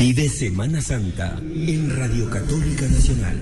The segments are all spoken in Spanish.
Vive Semana Santa en Radio Católica Nacional.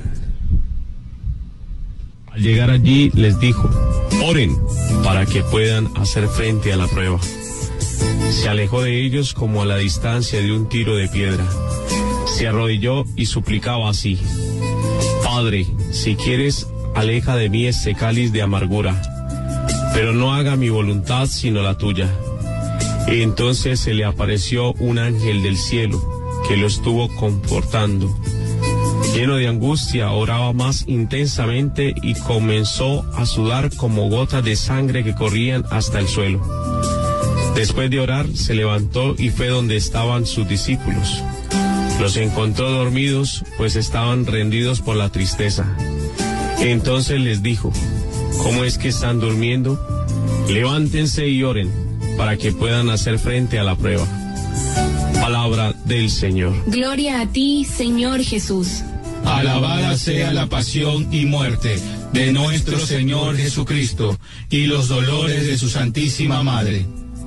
Al llegar allí les dijo: oren para que puedan hacer frente a la prueba. Se alejó de ellos como a la distancia de un tiro de piedra. Se arrodilló y suplicaba así: Padre, si quieres, aleja de mí este cáliz de amargura, pero no haga mi voluntad sino la tuya. Y entonces se le apareció un ángel del cielo que lo estuvo confortando. Lleno de angustia, oraba más intensamente y comenzó a sudar como gotas de sangre que corrían hasta el suelo. Después de orar, se levantó y fue donde estaban sus discípulos. Los encontró dormidos, pues estaban rendidos por la tristeza. Entonces les dijo: ¿cómo es que están durmiendo? Levántense y oren, para que puedan hacer frente a la prueba. Palabra del Señor. Gloria a ti, Señor Jesús. Alabada sea la pasión y muerte de nuestro Señor Jesucristo y los dolores de su Santísima Madre.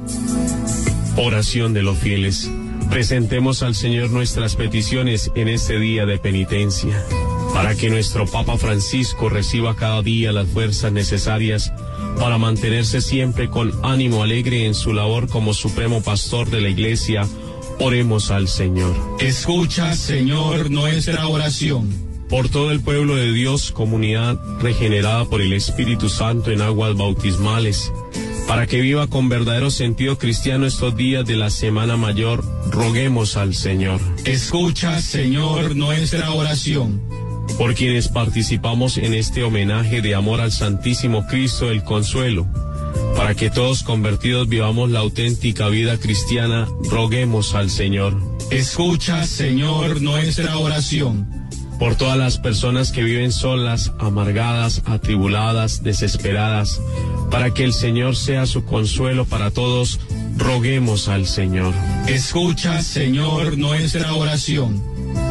Oración de los fieles. Presentemos al Señor nuestras peticiones en este día de penitencia, para que nuestro Papa Francisco reciba cada día las fuerzas necesarias para mantenerse siempre con ánimo alegre en su labor como supremo pastor de la Iglesia. Oremos al Señor. Escucha, Señor, nuestra oración. Por todo el pueblo de Dios, comunidad regenerada por el Espíritu Santo en aguas bautismales, para que viva con verdadero sentido cristiano estos días de la Semana Mayor, roguemos al Señor. Escucha, Señor, nuestra oración. Por quienes participamos en este homenaje de amor al Santísimo Cristo del Consuelo, para que todos convertidos vivamos la auténtica vida cristiana, roguemos al Señor. Escucha, Señor, nuestra oración. Por todas las personas que viven solas, amargadas, atribuladas, desesperadas, para que el Señor sea su consuelo para todos, roguemos al Señor. Escucha, Señor, nuestra oración.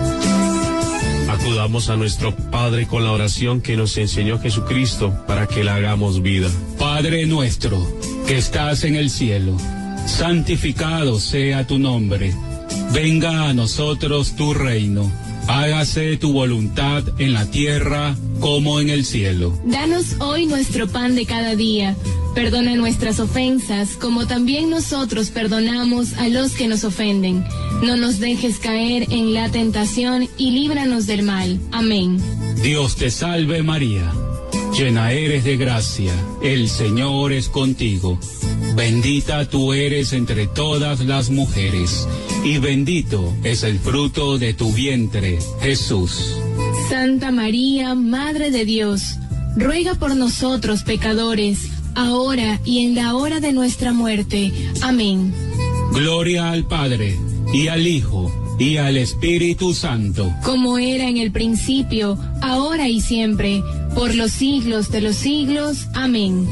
Acudamos a nuestro Padre con la oración que nos enseñó Jesucristo para que la hagamos vida. Padre nuestro, que estás en el cielo, santificado sea tu nombre. Venga a nosotros tu reino. Hágase tu voluntad en la tierra como en el cielo. Danos hoy nuestro pan de cada día. Perdona nuestras ofensas, como también nosotros perdonamos a los que nos ofenden. No nos dejes caer en la tentación y líbranos del mal. Amén. Dios te salve María, llena eres de gracia, el Señor es contigo. Bendita tú eres entre todas las mujeres, y bendito es el fruto de tu vientre, Jesús. Santa María, Madre de Dios, ruega por nosotros pecadores, ahora y en la hora de nuestra muerte. Amén. Gloria al Padre, y al Hijo, y al Espíritu Santo. Como era en el principio, ahora y siempre, por los siglos de los siglos. Amén.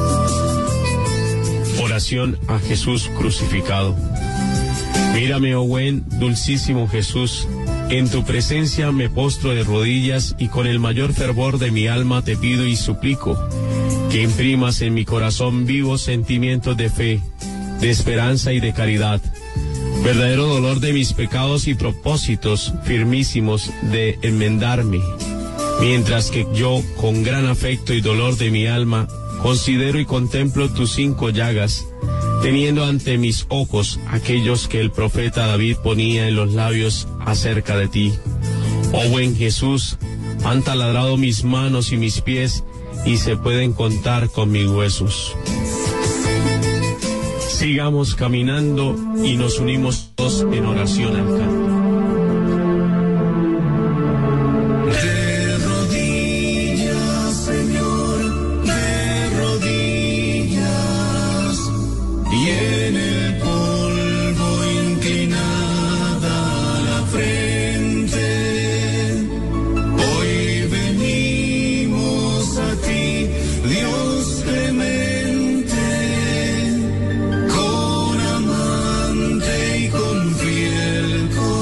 Oración a Jesús crucificado. Mírame, oh buen, dulcísimo Jesús, en tu presencia me postro de rodillas y con el mayor fervor de mi alma te pido y suplico que imprimas en mi corazón vivos sentimientos de fe, de esperanza y de caridad, verdadero dolor de mis pecados y propósitos firmísimos de enmendarme, mientras que yo, con gran afecto y dolor de mi alma, considero y contemplo tus 5 llagas, teniendo ante mis ojos aquellos que el profeta David ponía en los labios acerca de ti. Oh buen Jesús, han taladrado mis manos y mis pies, y se pueden contar con mis huesos. Sigamos caminando y nos unimos todos en oración al canto. Con amante y con fiel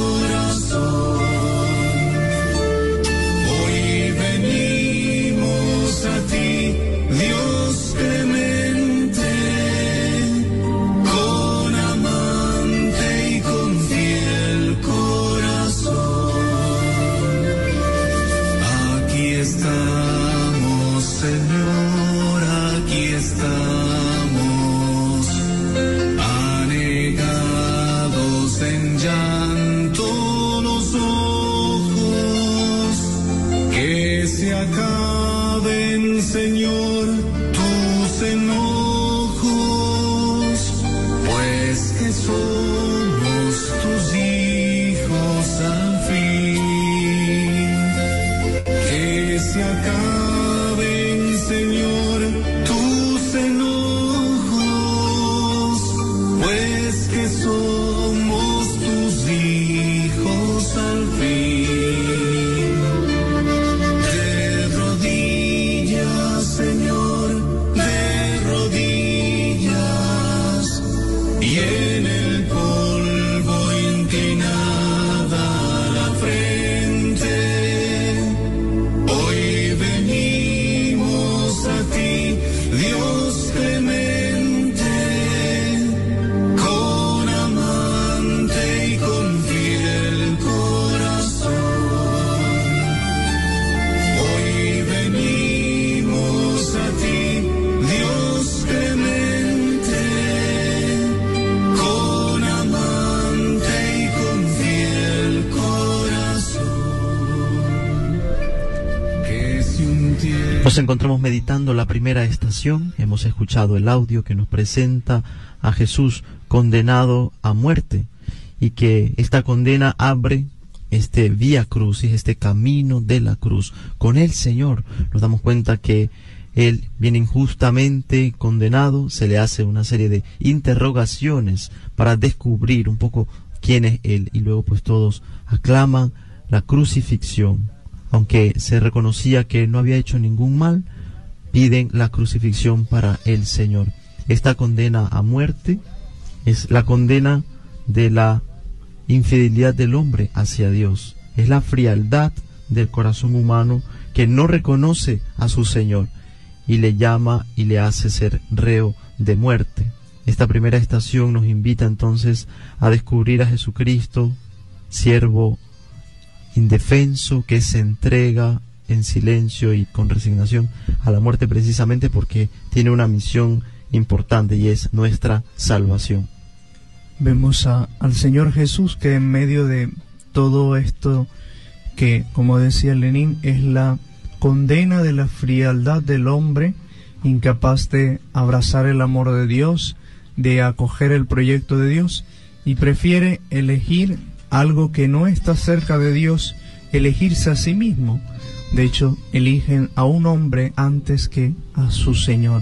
Nos encontramos meditando la primera estación. Hemos escuchado el audio que nos presenta a Jesús condenado a muerte, y que esta condena abre este vía crucis, este camino de la cruz. Con el Señor nos damos cuenta que Él viene injustamente condenado, se le hace una serie de interrogaciones para descubrir un poco quién es Él, y luego pues todos aclaman la crucifixión. Aunque se reconocía que no había hecho ningún mal, piden la crucifixión para el Señor. Esta condena a muerte es la condena de la infidelidad del hombre hacia Dios. Es la frialdad del corazón humano que no reconoce a su Señor y le llama y le hace ser reo de muerte. Esta primera estación nos invita entonces a descubrir a Jesucristo, siervo indefenso, que se entrega en silencio y con resignación a la muerte, precisamente porque tiene una misión importante, y es nuestra salvación. Vemos al Señor Jesús, que en medio de todo esto, que como decía Lenin, es la condena de la frialdad del hombre, incapaz de abrazar el amor de Dios, de acoger el proyecto de Dios, y prefiere elegir algo que no está cerca de Dios, elegirse a sí mismo. De hecho, eligen a un hombre antes que a su Señor,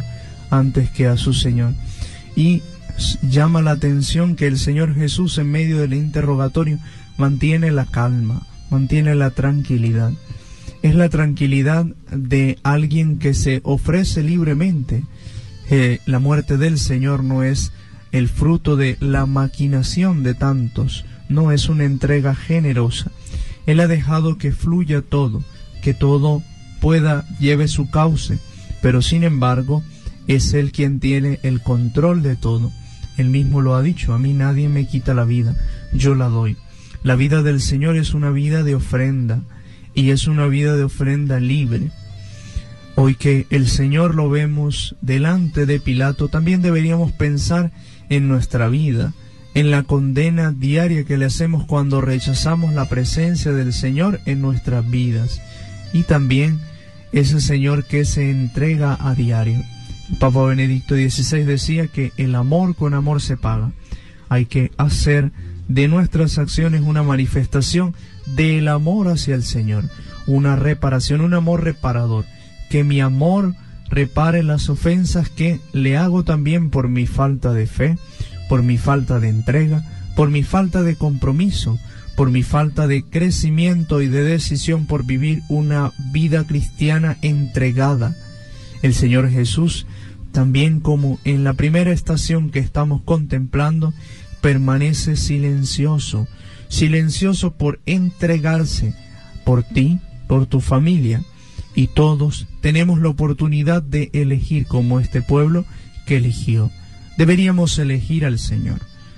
Y llama la atención que el Señor Jesús, en medio del interrogatorio, mantiene la calma, mantiene la tranquilidad. Es la tranquilidad de alguien que se ofrece libremente. La muerte del Señor no es el fruto de la maquinación de tantos, no es una entrega generosa. Él ha dejado que fluya todo, que todo lleve su cauce, pero sin embargo es Él quien tiene el control de todo. Él mismo lo ha dicho: a mí nadie me quita la vida, yo la doy. La vida del Señor es una vida de ofrenda, y es una vida de ofrenda libre. Hoy que el Señor lo vemos delante de Pilato, también deberíamos pensar en nuestra vida, en la condena diaria que le hacemos cuando rechazamos la presencia del Señor en nuestras vidas, y también ese Señor que se entrega a diario. El Papa Benedicto XVI decía que el amor con amor se paga. Hay que hacer de nuestras acciones una manifestación del amor hacia el Señor, una reparación, un amor reparador, que mi amor repare las ofensas que le hago también por mi falta de fe, por mi falta de entrega, por mi falta de compromiso, por mi falta de crecimiento y de decisión por vivir una vida cristiana entregada. El Señor Jesús, también como en la primera estación que estamos contemplando, permanece silencioso, silencioso por entregarse por ti, por tu familia, y todos tenemos la oportunidad de elegir como este pueblo que eligió. Deberíamos elegir al Señor,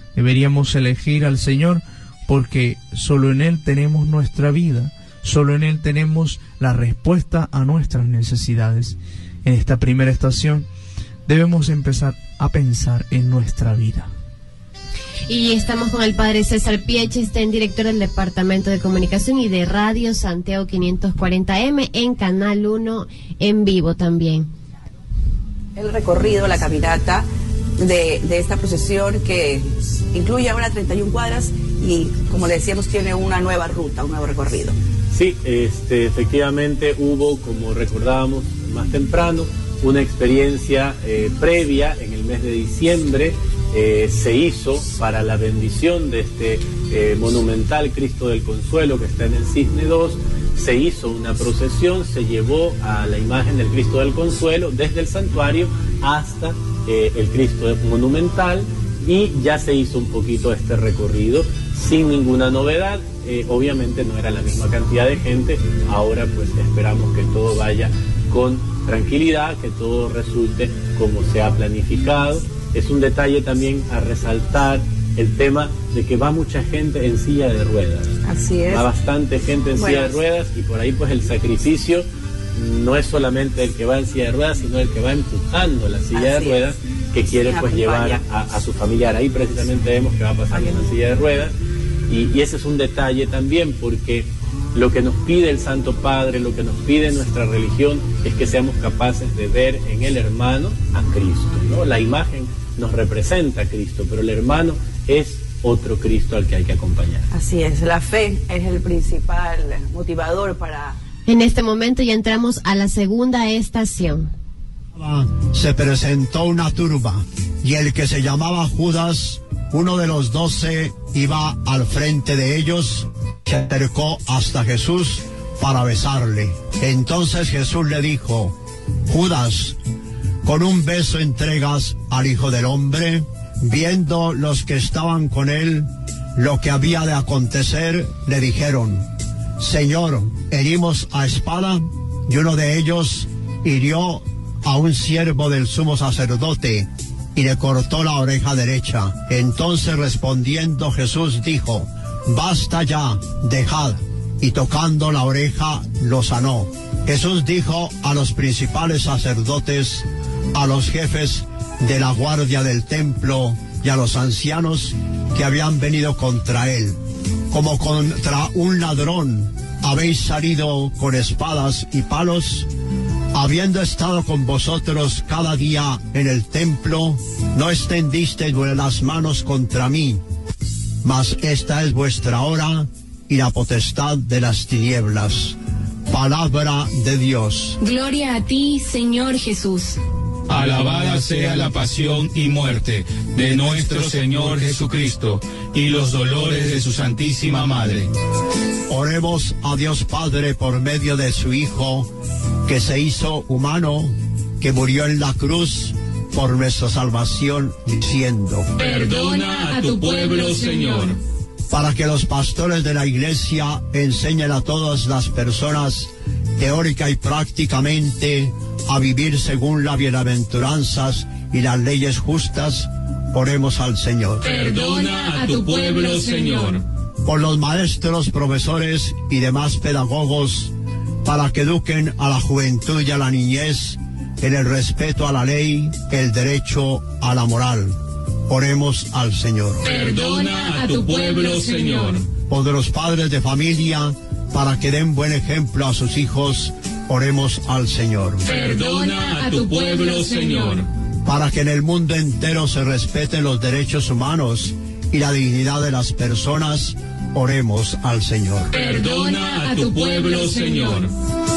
porque solo en Él tenemos nuestra vida, solo en Él tenemos la respuesta a nuestras necesidades. En esta primera estación debemos empezar a pensar en nuestra vida. Y estamos con el padre César Piechestein, director del Departamento de Comunicación y de Radio Santiago 540M, en Canal 1 en vivo también. El recorrido, la caminata de esta procesión, que incluye ahora 31 cuadras y, como le decíamos, tiene una nueva ruta, un nuevo recorrido. Sí, efectivamente hubo, como recordábamos más temprano, una experiencia previa en el mes de diciembre. Se hizo para la bendición de este monumental Cristo del Consuelo que está en el Cisne 2, se hizo una procesión, se llevó a la imagen del Cristo del Consuelo desde el santuario hasta el Cristo monumental, y ya se hizo un poquito este recorrido sin ninguna novedad. Obviamente no era la misma cantidad de gente. Ahora pues esperamos que todo vaya con tranquilidad, que todo resulte como se ha planificado. Es un detalle también a resaltar el tema de que va mucha gente en silla de ruedas. Así es. Va bastante gente en silla de ruedas, y por ahí pues el sacrificio no es solamente el que va en silla de ruedas, sino el que va empujando la silla de ruedas, que quiere pues llevar a su familiar. Ahí precisamente vemos que va pasando en la silla de ruedas, y ese es un detalle también, porque Lo que nos pide el Santo Padre, lo que nos pide nuestra religión, es que seamos capaces de ver en el hermano a Cristo, ¿no? La imagen nos representa a Cristo, pero el hermano es otro Cristo al que hay que acompañar. Así es, la fe es el principal motivador para... En este momento ya entramos a la segunda estación. Se presentó una turba y el que se llamaba Judas, uno de los 12, iba al frente de ellos, se acercó hasta Jesús para besarle. Entonces Jesús le dijo: Judas, ¿con un beso entregas al Hijo del Hombre? Viendo los que estaban con él lo que había de acontecer, le dijeron: Señor, ¿herimos a espada? Y uno de ellos hirió a un siervo del sumo sacerdote y le cortó la oreja derecha. Entonces respondiendo Jesús dijo: Basta ya, dejad. Y tocando la oreja lo sanó. Jesús dijo a los principales sacerdotes, a los jefes de la guardia del templo y a los ancianos que habían venido contra él: como contra un ladrón habéis salido con espadas y palos. Habiendo estado con vosotros cada día en el templo, no extendisteis las manos contra mí, mas esta es vuestra hora y la potestad de las tinieblas. Palabra de Dios. Gloria a ti, Señor Jesús. Alabada sea la pasión y muerte de nuestro Señor Jesucristo y los dolores de su Santísima Madre. Oremos a Dios Padre por medio de su Hijo, que se hizo humano, que murió en la cruz por nuestra salvación, diciendo: Perdona a tu pueblo, Señor. Para que los pastores de la Iglesia enseñen a todas las personas, teórica y prácticamente, a vivir según las bienaventuranzas y las leyes justas, oremos al Señor. Perdona a tu pueblo, Señor. Por los maestros, profesores y demás pedagogos, para que eduquen a la juventud y a la niñez en el respeto a la ley, el derecho a la moral. Oremos al Señor. Perdona a tu pueblo, Señor. Por los padres de familia, para que den buen ejemplo a sus hijos, oremos al Señor. Perdona a tu pueblo, Señor. Para que en el mundo entero se respeten los derechos humanos y la dignidad de las personas, oremos al Señor. Perdona a tu pueblo, Señor.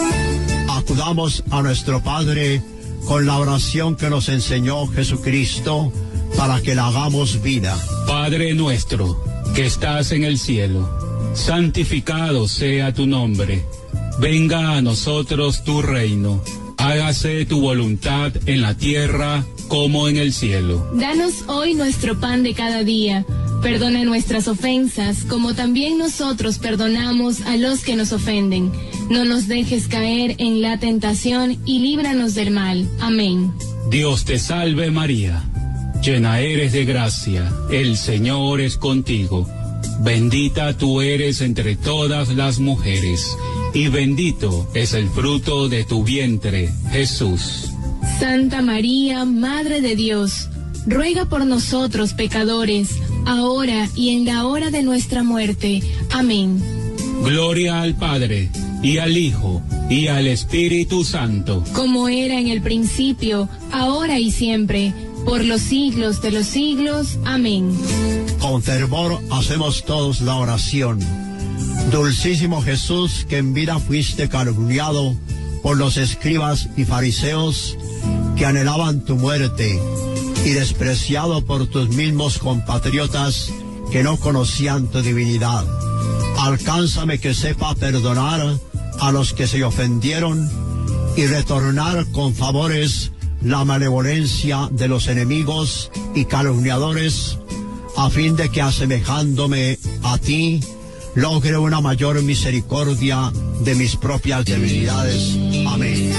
Acudamos a nuestro Padre con la oración que nos enseñó Jesucristo, para que la hagamos vida. Padre nuestro, que estás en el cielo, santificado sea tu nombre. Venga a nosotros tu reino. Hágase tu voluntad en la tierra como en el cielo. Danos hoy nuestro pan de cada día. Perdona nuestras ofensas, como también nosotros perdonamos a los que nos ofenden. No nos dejes caer en la tentación y líbranos del mal. Amén. Dios te salve María, llena eres de gracia, el Señor es contigo. Bendita tú eres entre todas las mujeres, y bendito es el fruto de tu vientre, Jesús. Santa María, Madre de Dios, ruega por nosotros pecadores, ahora y en la hora de nuestra muerte. Amén. Gloria al Padre, y al Hijo, y al Espíritu Santo. Como era en el principio, ahora y siempre, por los siglos de los siglos. Amén. Con fervor hacemos todos la oración. Dulcísimo Jesús, que en vida fuiste calumniado por los escribas y fariseos que anhelaban tu muerte, y despreciado por tus mismos compatriotas que no conocían tu divinidad. Alcánzame que sepa perdonar a los que se ofendieron y retornar con favores la malevolencia de los enemigos y calumniadores, a fin de que, asemejándome a ti, logre una mayor misericordia de mis propias debilidades. Amén.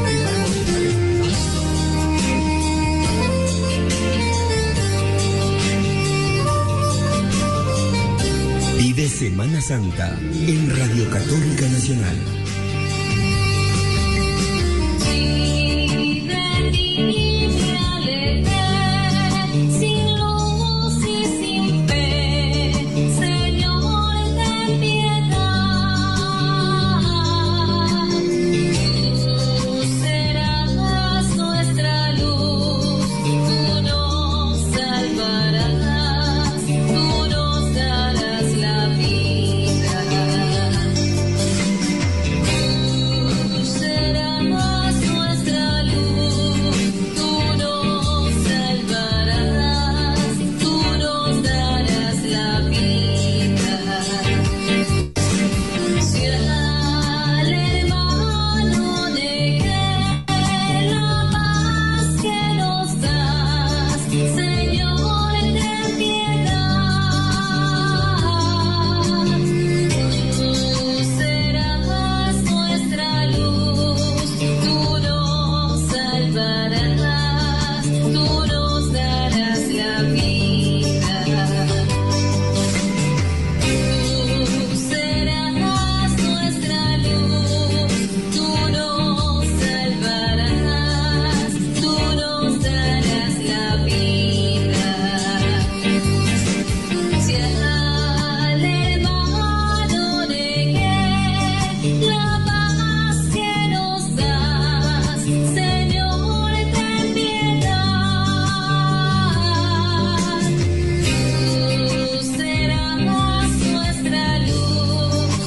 Vive Semana Santa en Radio Católica Nacional.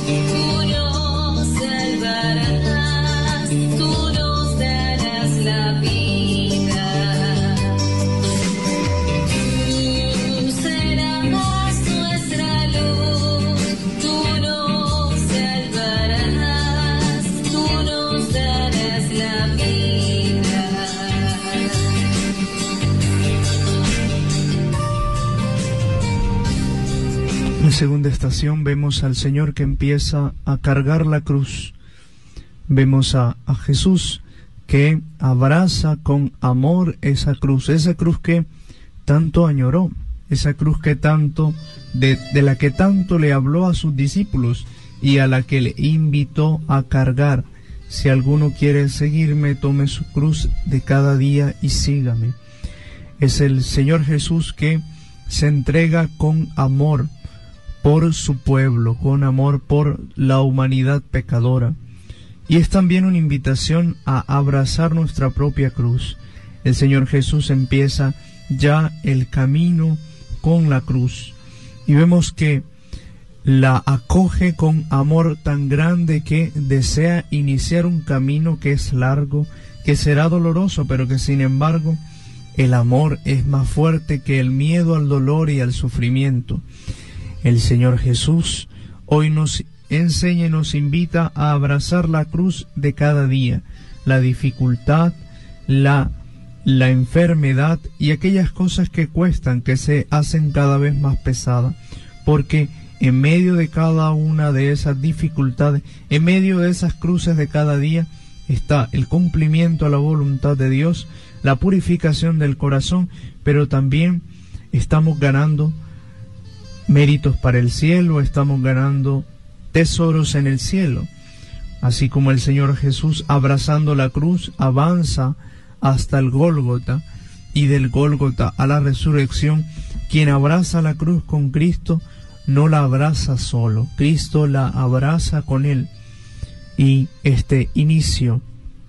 Segunda estación, vemos al Señor que empieza a cargar la cruz. Vemos a Jesús que abraza con amor esa cruz que tanto añoró, esa cruz que tanto, de la que tanto le habló a sus discípulos y a la que le invitó a cargar. Si alguno quiere seguirme, tome su cruz de cada día y sígame. Es el Señor Jesús que se entrega con amor por su pueblo, con amor por la humanidad pecadora. Y es también una invitación a abrazar nuestra propia cruz. El Señor Jesús empieza ya el camino con la cruz. Y vemos que la acoge con amor tan grande que desea iniciar un camino que es largo, que será doloroso, pero que sin embargo el amor es más fuerte que el miedo al dolor y al sufrimiento. El Señor Jesús hoy nos enseña y nos invita a abrazar la cruz de cada día, la dificultad, la enfermedad y aquellas cosas que cuestan, que se hacen cada vez más pesadas, porque en medio de cada una de esas dificultades, en medio de esas cruces de cada día, está el cumplimiento a la voluntad de Dios, la purificación del corazón, pero también estamos ganando méritos para el cielo, estamos ganando tesoros en el cielo. Así como el Señor Jesús, abrazando la cruz, avanza hasta el Gólgota, y del Gólgota a la resurrección, quien abraza la cruz con Cristo no la abraza solo, Cristo la abraza con él. Y este inicio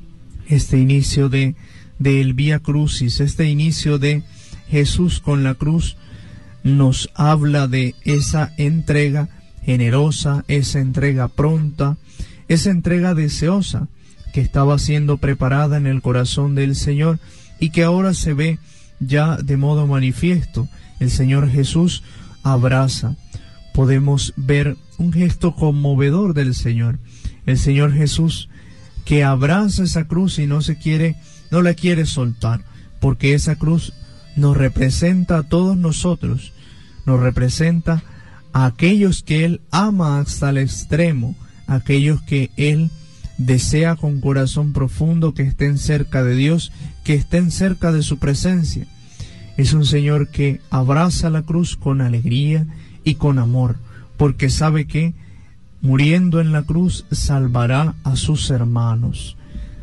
del Vía Crucis, este inicio de Jesús con la cruz, nos habla de esa entrega generosa, esa entrega pronta, esa entrega deseosa que estaba siendo preparada en el corazón del Señor y que ahora se ve ya de modo manifiesto. El Señor Jesús abraza. Podemos ver un gesto conmovedor del Señor. El Señor Jesús que abraza esa cruz y no la quiere soltar, porque esa cruz nos representa a todos nosotros, nos representa a aquellos que Él ama hasta el extremo, aquellos que Él desea con corazón profundo que estén cerca de Dios, que estén cerca de su presencia. Es un Señor que abraza la cruz con alegría y con amor, porque sabe que muriendo en la cruz salvará a sus hermanos.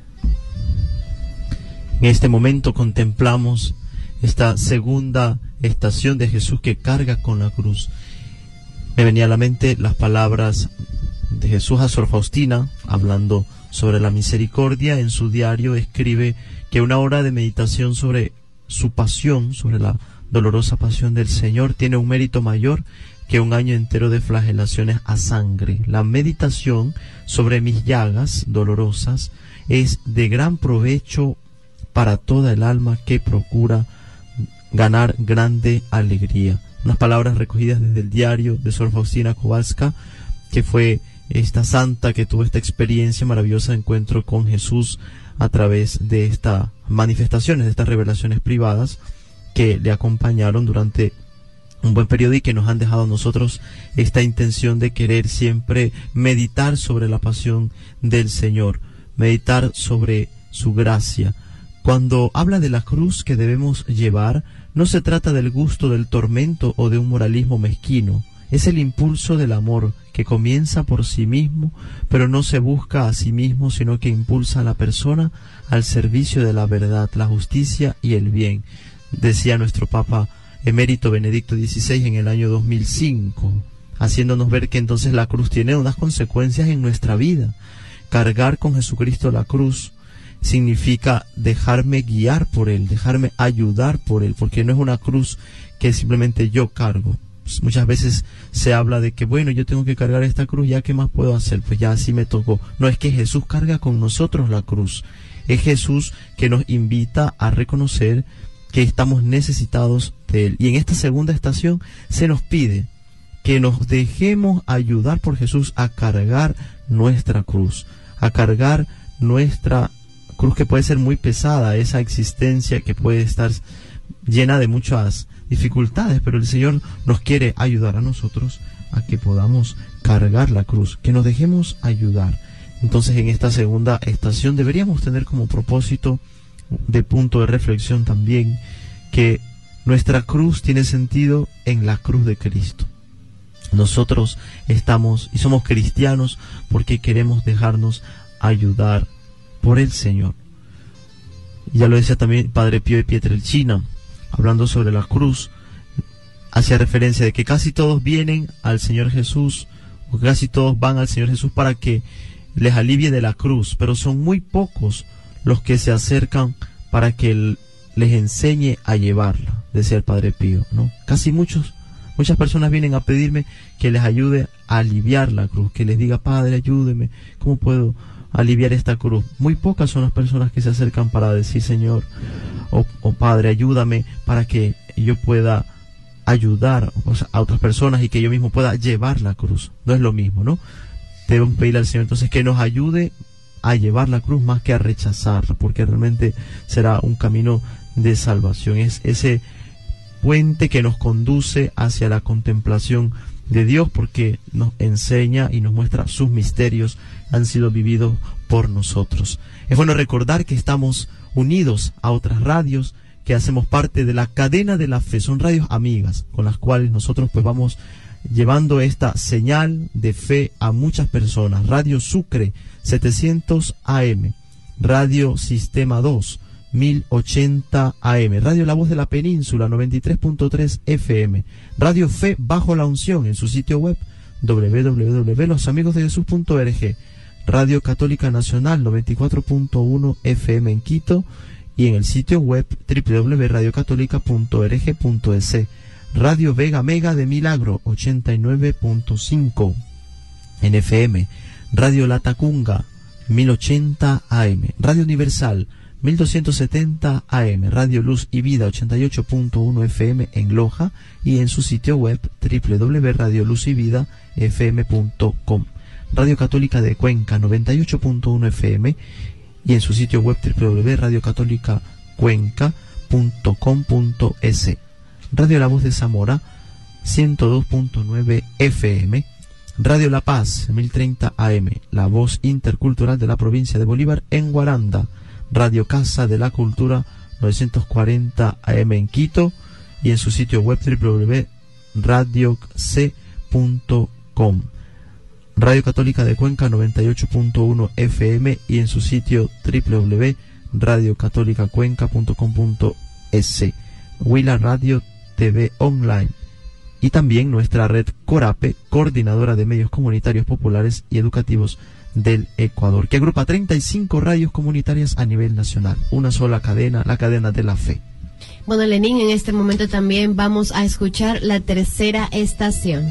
En este momento contemplamos esta segunda estación de Jesús que carga con la cruz. Me venía a la mente las palabras de Jesús a Sor Faustina, hablando sobre la misericordia. En su diario escribe que una hora de meditación sobre su pasión, sobre la dolorosa pasión del Señor, tiene un mérito mayor que un año entero de flagelaciones a sangre. La meditación sobre mis llagas dolorosas es de gran provecho para toda el alma que procura ganar grande alegría. Unas palabras recogidas desde el diario de Sor Faustina Kowalska, que fue esta santa que tuvo esta experiencia maravillosa de encuentro con Jesús a través de estas manifestaciones, de estas revelaciones privadas que le acompañaron durante un buen periodo y que nos han dejado a nosotros esta intención de querer siempre meditar sobre la pasión del Señor, meditar sobre su gracia. Cuando habla de la cruz que debemos llevar, no se trata del gusto del tormento o de un moralismo mezquino. Es el impulso del amor que comienza por sí mismo, pero no se busca a sí mismo, sino que impulsa a la persona al servicio de la verdad, la justicia y el bien. Decía nuestro Papa Emérito Benedicto XVI en el año 2005, haciéndonos ver que entonces la cruz tiene unas consecuencias en nuestra vida. Cargar con Jesucristo la cruz significa dejarme guiar por Él, dejarme ayudar por Él, porque no es una cruz que simplemente yo cargo. Pues muchas veces se habla de que, bueno, yo tengo que cargar esta cruz, ¿ya qué más puedo hacer? Pues ya así me tocó. No, es que Jesús carga con nosotros la cruz. Es Jesús que nos invita a reconocer que estamos necesitados de Él. Y en esta segunda estación se nos pide que nos dejemos ayudar por Jesús a cargar nuestra cruz, a cargar nuestra cruz, que puede ser muy pesada, esa existencia que puede estar llena de muchas dificultades, pero el Señor nos quiere ayudar a nosotros a que podamos cargar la cruz, que nos dejemos ayudar. Entonces, en esta segunda estación deberíamos tener como propósito de punto de reflexión también que nuestra cruz tiene sentido en la cruz de Cristo. Nosotros estamos y somos cristianos porque queremos dejarnos ayudar por el Señor. Ya lo decía también Padre Pío de Pietrelcina, hablando sobre la cruz, hacía referencia de que casi todos vienen al Señor Jesús, o casi todos van al Señor Jesús para que les alivie de la cruz, pero son muy pocos los que se acercan para que Él les enseñe a llevarla, decía el Padre Pío, ¿no? Muchas personas vienen a pedirme que les ayude a aliviar la cruz, que les diga, Padre, ayúdeme, ¿cómo puedo aliviar esta cruz? Muy pocas son las personas que se acercan para decir, Señor, o Padre, ayúdame para que yo pueda ayudar a otras personas y que yo mismo pueda llevar la cruz. No es lo mismo, ¿no? Debemos pedirle al Señor entonces que nos ayude a llevar la cruz más que a rechazarla, porque realmente será un camino de salvación. Es ese puente que nos conduce hacia la contemplación de Dios, porque nos enseña y nos muestra sus misterios, han sido vividos por nosotros. Es bueno recordar que estamos unidos a otras radios, que hacemos parte de la cadena de la fe. Son radios amigas con las cuales nosotros pues vamos llevando esta señal de fe a muchas personas. Radio Sucre 700 AM, Radio Sistema 2 1080 AM, Radio La Voz de la Península 93.3 FM, Radio Fe Bajo la Unción en su sitio web www.losamigosdejesus.org, Radio Católica Nacional 94.1 FM en Quito y en el sitio web www.radiocatólica.org.es, Radio Vega Mega de Milagro 89.5 en FM, Radio La Tacunga 1080 AM, Radio Universal 1270 AM, Radio Luz y Vida 88.1 FM en Loja y en su sitio web www.radioluzyvidafm.com, Radio Católica de Cuenca 98.1 FM y en su sitio web www.radiocatolicacuenca.com.es, Radio La Voz de Zamora 102.9 FM, Radio La Paz 1030 AM, La Voz Intercultural de la Provincia de Bolívar en Guaranda, Radio Casa de la Cultura 940 AM en Quito y en su sitio web www.radioc.com, Radio Católica de Cuenca 98.1 FM y en su sitio www.radiocatolicacuenca.com.es, Huila Radio TV Online y también nuestra red Corape, Coordinadora de Medios Comunitarios Populares y Educativos del Ecuador, que agrupa 35 radios comunitarias a nivel nacional, una sola cadena, la cadena de la fe. Bueno, Lenín, en este momento también vamos a escuchar la tercera estación.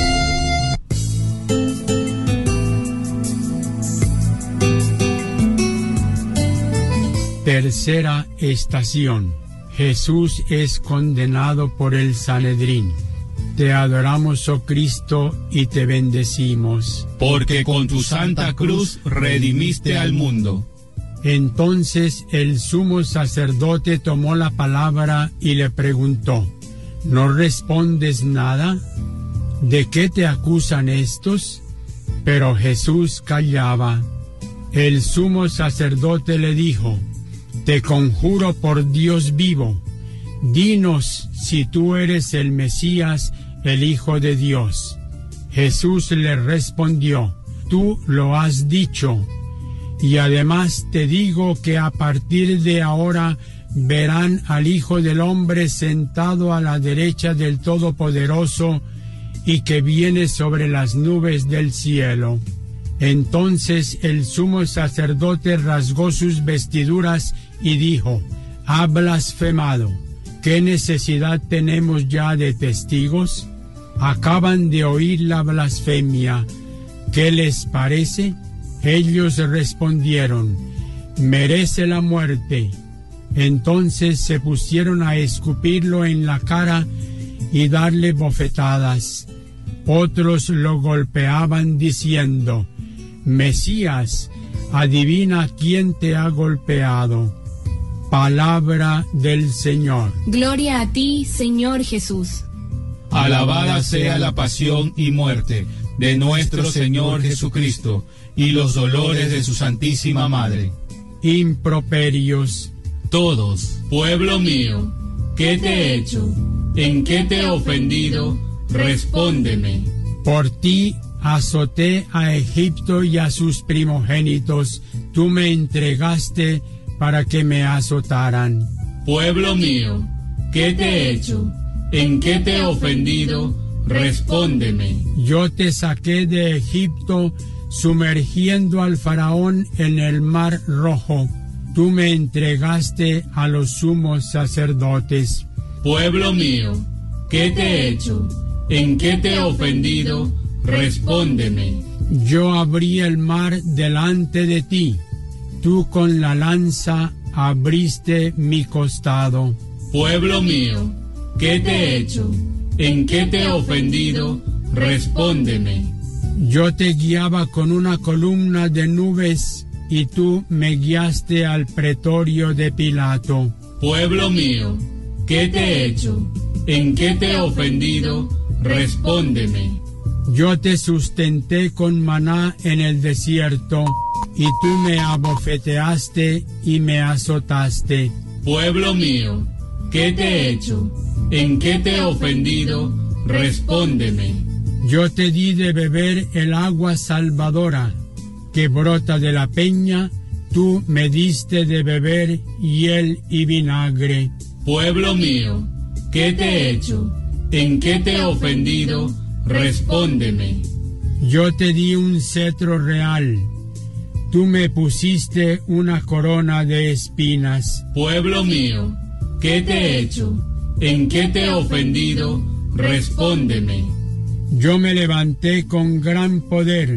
Tercera estación. Jesús es condenado por el Sanedrín. Te adoramos, oh Cristo, y te bendecimos. Porque con tu santa cruz redimiste al mundo. Entonces el sumo sacerdote tomó la palabra y le preguntó, ¿no respondes nada? ¿De qué te acusan estos? Pero Jesús callaba. El sumo sacerdote le dijo, te conjuro por Dios vivo, dinos si tú eres el Mesías, el Hijo de Dios. Jesús le respondió, tú lo has dicho, y además te digo que a partir de ahora verán al Hijo del Hombre sentado a la derecha del Todopoderoso y que viene sobre las nubes del cielo. Entonces el sumo sacerdote rasgó sus vestiduras y dijo, ha blasfemado. ¿Qué necesidad tenemos ya de testigos? acaban de oír la blasfemia. ¿Qué les parece? Ellos respondieron: merece la muerte. Entonces se pusieron a escupirlo en la cara y darle bofetadas. Otros lo golpeaban diciendo: Mesías, adivina quién te ha golpeado. Palabra del Señor. Gloria a ti, Señor Jesús. Alabada sea la pasión y muerte de nuestro Señor Jesucristo y los dolores de su Santísima Madre. Improperios. Todos, pueblo mío, ¿qué te he hecho? ¿En qué te he ofendido? Respóndeme. Por ti azoté a Egipto y a sus primogénitos. Tú me entregaste para que me azotaran. Pueblo mío, ¿qué te he hecho? ¿En qué te he ofendido? Respóndeme. Yo te saqué de Egipto, sumergiendo al faraón en el mar Rojo. Tú me entregaste a los sumos sacerdotes. Pueblo mío, ¿qué te he hecho? ¿En qué te he ofendido? Respóndeme. Yo abrí el mar delante de ti. Tú con la lanza abriste mi costado. Pueblo mío, ¿qué te he hecho? ¿En qué te he ofendido? Respóndeme. Yo te guiaba con una columna de nubes y tú me guiaste al pretorio de Pilato. Pueblo mío, ¿qué te he hecho? ¿En qué te he ofendido? Respóndeme. Yo te sustenté con maná en el desierto y tú me abofeteaste y me azotaste. Pueblo mío, ¿qué te he hecho? ¿En qué te he ofendido? Respóndeme. Yo te di de beber el agua salvadora que brota de la peña. Tú me diste de beber hiel y vinagre. Pueblo mío, ¿qué te he hecho? ¿En qué te he ofendido? Respóndeme. Yo te di un cetro real. Tú me pusiste una corona de espinas. Pueblo mío, ¿qué te he hecho? ¿En qué te he ofendido? Respóndeme. Yo me levanté con gran poder.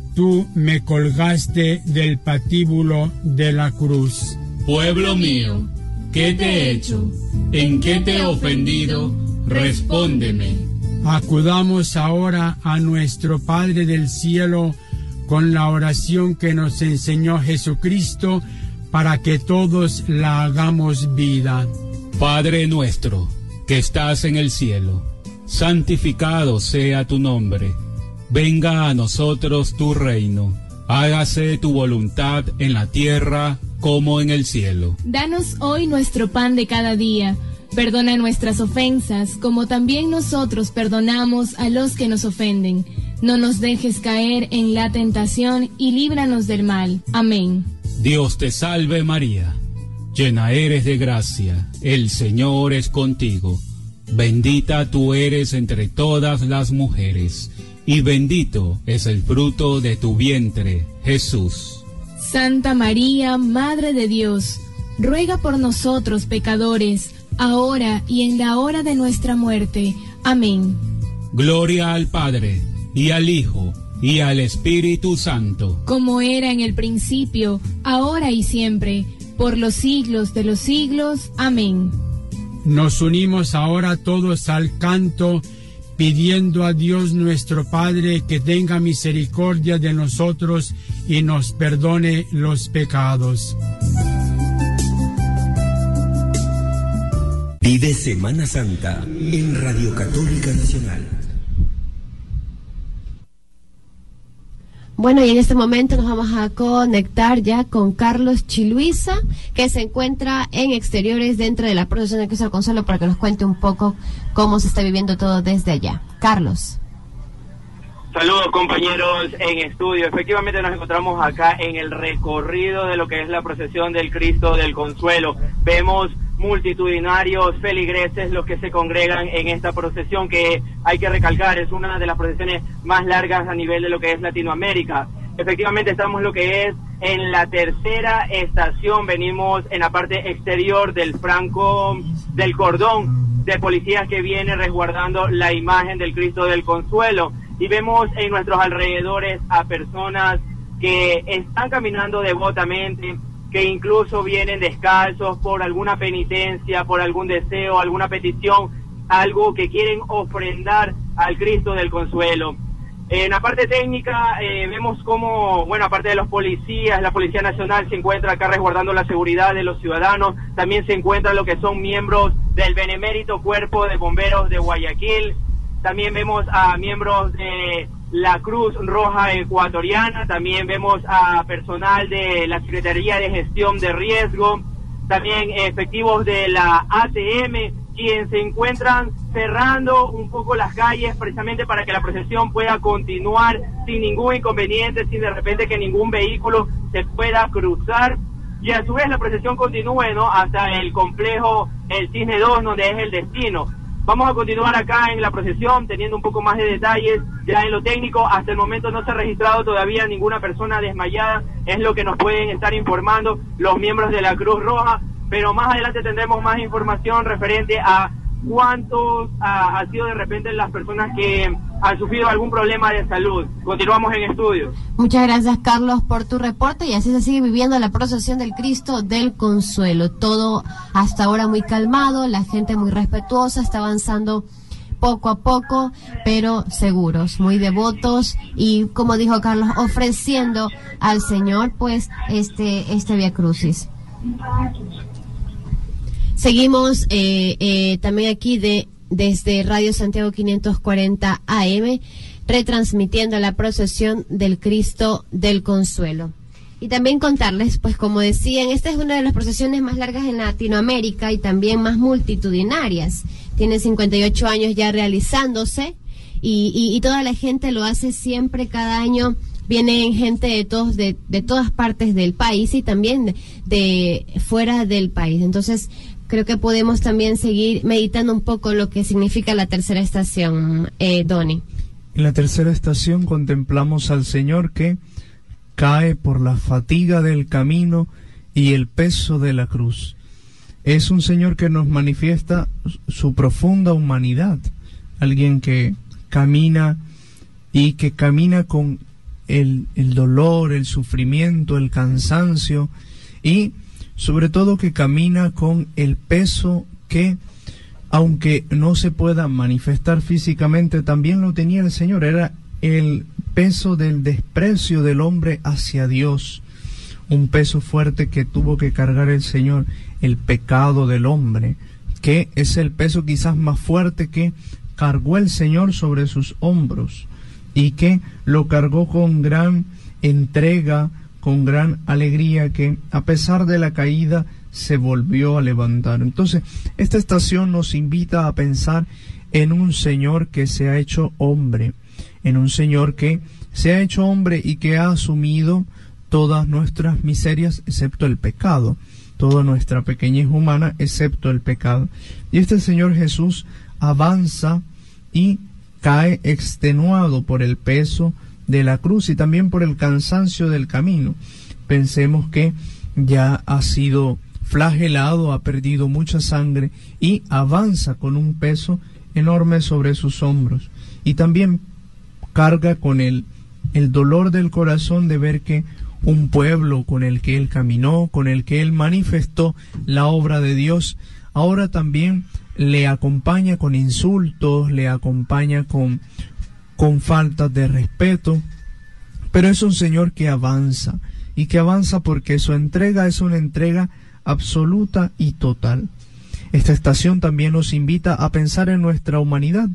Tú me colgaste del patíbulo de la cruz. Pueblo mío, ¿qué te he hecho? ¿En qué te he ofendido? Respóndeme. Acudamos ahora a nuestro Padre del cielo con la oración que nos enseñó Jesucristo para que todos la hagamos vida. Padre nuestro, que estás en el cielo, santificado sea tu nombre. Venga a nosotros tu reino. Hágase tu voluntad en la tierra como en el cielo. Danos hoy nuestro pan de cada día. Perdona nuestras ofensas, como también nosotros perdonamos a los que nos ofenden. No nos dejes caer en la tentación y líbranos del mal. Amén. Dios te salve María, llena eres de gracia, el Señor es contigo. Bendita tú eres entre todas las mujeres, y bendito es el fruto de tu vientre, Jesús. Santa María, Madre de Dios, ruega por nosotros pecadores, ahora y en la hora de nuestra muerte. Amén. Gloria al Padre, y al Hijo, y al Espíritu Santo. Como era en el principio, ahora y siempre, por los siglos de los siglos. Amén. Nos unimos ahora todos al canto, pidiendo a Dios nuestro Padre que tenga misericordia de nosotros y nos perdone los pecados. Vive Semana Santa en Radio Católica Nacional. Bueno, y en este momento nos vamos a conectar ya con Carlos Chiluisa, que se encuentra en exteriores dentro de la procesión de Cristo del Consuelo, para que nos cuente un poco cómo se está viviendo todo desde allá. Carlos. Saludos compañeros en estudio. Efectivamente nos encontramos acá en el recorrido de lo que es la procesión del Cristo del Consuelo. Vemos multitudinarios feligreses los que se congregan en esta procesión, que hay que recalcar es una de las procesiones más largas a nivel de lo que es Latinoamérica. Efectivamente estamos lo que es en la tercera estación, venimos en la parte exterior del Franco del Cordón. de policías que vienen resguardando la imagen del Cristo del Consuelo. Y vemos en nuestros alrededores a personas que están caminando devotamente, que incluso vienen descalzos por alguna penitencia, por algún deseo, alguna petición, algo que quieren ofrendar al Cristo del Consuelo. En la parte técnica vemos cómo, bueno, aparte de los policías, la Policía Nacional se encuentra acá resguardando la seguridad de los ciudadanos. También se encuentran lo que son miembros del Benemérito Cuerpo de Bomberos de Guayaquil. También vemos a miembros de la Cruz Roja Ecuatoriana. También vemos a personal de la Secretaría de Gestión de Riesgo. También efectivos de la ATM, quienes se encuentran cerrando un poco las calles precisamente para que la procesión pueda continuar sin ningún inconveniente, sin de repente que ningún vehículo se pueda cruzar. Y a su vez la procesión continúe, ¿no?, hasta el complejo El Cisne 2, donde es el destino. Vamos a continuar acá en la procesión teniendo un poco más de detalles ya en lo técnico. Hasta el momento no se ha registrado todavía ninguna persona desmayada, es lo que nos pueden estar informando los miembros de la Cruz Roja, pero más adelante tendremos más información referente a cuántos han sido de repente las personas que han sufrido algún problema de salud. Continuamos en estudio. Muchas gracias, Carlos, por tu reporte, y así se sigue viviendo la procesión del Cristo del Consuelo. Todo hasta ahora muy calmado, la gente muy respetuosa, está avanzando poco a poco, pero seguros, muy devotos, y como dijo Carlos, ofreciendo al Señor pues este Vía Crucis. Seguimos también aquí desde Radio Santiago 540 AM, retransmitiendo la procesión del Cristo del Consuelo. Y también contarles, pues como decían, esta es una de las procesiones más largas en Latinoamérica y también más multitudinarias. Tiene 58 años ya realizándose y toda la gente lo hace siempre, cada año. Vienen gente de todas partes del país y también de fuera del país. Entonces, creo que podemos también seguir meditando un poco lo que significa la tercera estación, Donny. En la tercera estación contemplamos al Señor que cae por la fatiga del camino y el peso de la cruz. Es un Señor que nos manifiesta su profunda humanidad, alguien que camina y que camina con el dolor, el sufrimiento, el cansancio, y sobre todo que camina con el peso que, aunque no se pueda manifestar físicamente, también lo tenía el Señor. Era el peso del desprecio del hombre hacia Dios, un peso fuerte que tuvo que cargar el Señor, el pecado del hombre, que es el peso quizás más fuerte que cargó el Señor sobre sus hombros, y que lo cargó con gran entrega, con gran alegría, que a pesar de la caída se volvió a levantar. Entonces, esta estación nos invita a pensar en un Señor que se ha hecho hombre, en un Señor que se ha hecho hombre y que ha asumido todas nuestras miserias excepto el pecado, toda nuestra pequeñez humana excepto el pecado. Y este Señor Jesús avanza y cae extenuado por el peso de la cruz y también por el cansancio del camino. Pensemos que ya ha sido flagelado, ha perdido mucha sangre y avanza con un peso enorme sobre sus hombros, y también carga con el dolor del corazón de ver que un pueblo con el que él caminó, con el que él manifestó la obra de Dios, ahora también le acompaña con insultos, le acompaña con faltas de respeto. Pero es un Señor que avanza, y que avanza porque su entrega es una entrega absoluta y total. Esta estación también nos invita a pensar en nuestra humanidad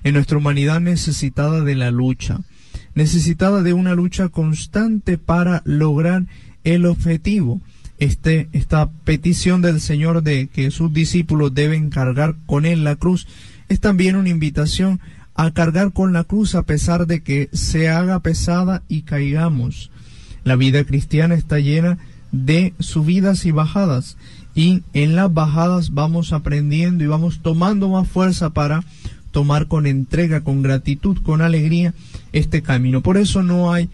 necesitada de la lucha, necesitada de una lucha constante para lograr el objetivo. Esta petición del Señor de que sus discípulos deben cargar con él la cruz es también una invitación a cargar con la cruz a pesar de que se haga pesada y caigamos. La vida cristiana está llena de subidas y bajadas, y en las bajadas vamos aprendiendo y vamos tomando más fuerza para tomar con entrega, con gratitud, con alegría este camino. Por eso no hay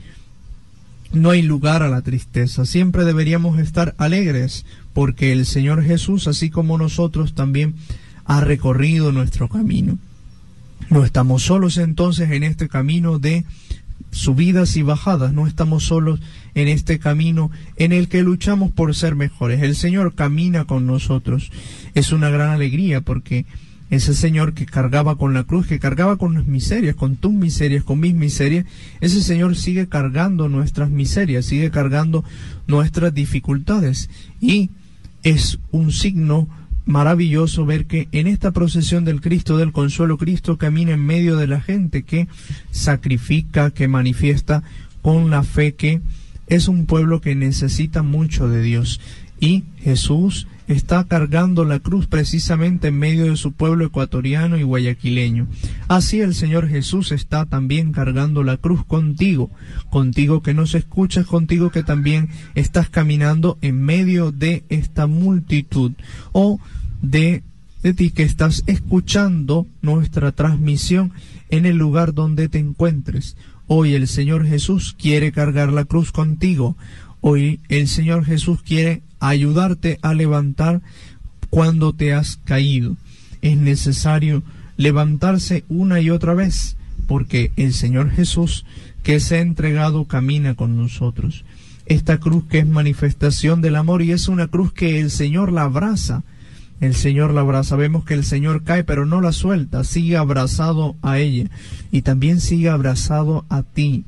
lugar a la tristeza. Siempre deberíamos estar alegres, porque el Señor Jesús, así como nosotros, también ha recorrido nuestro camino. No estamos solos entonces en este camino de subidas y bajadas, no estamos solos en este camino en el que luchamos por ser mejores. El Señor camina con nosotros. Es una gran alegría porque ese Señor que cargaba con la cruz, que cargaba con las miserias, con tus miserias, con mis miserias, ese Señor sigue cargando nuestras miserias, sigue cargando nuestras dificultades. Y es un signo maravilloso ver que en esta procesión del Cristo del Consuelo, Cristo camina en medio de la gente que sacrifica, que manifiesta con la fe que es un pueblo que necesita mucho de Dios. Y Jesús está cargando la cruz precisamente en medio de su pueblo ecuatoriano y guayaquileño. Así el Señor Jesús está también cargando la cruz contigo, contigo que nos escuchas, contigo que también estás caminando en medio de esta multitud, o de ti que estás escuchando nuestra transmisión en el lugar donde te encuentres. Hoy el Señor Jesús quiere cargar la cruz contigo. Hoy el Señor Jesús quiere ayudarte a levantar cuando te has caído. Es necesario levantarse una y otra vez, porque el Señor Jesús que se ha entregado camina con nosotros. Esta cruz que es manifestación del amor, y es una cruz que el Señor la abraza. El Señor la abraza. Vemos que el Señor cae, pero no la suelta, sigue abrazado a ella, y también sigue abrazado a ti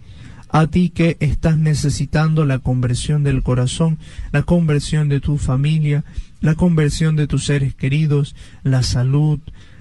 que estás necesitando la conversión del corazón, la conversión de tu familia, la conversión de tus seres queridos, la salud,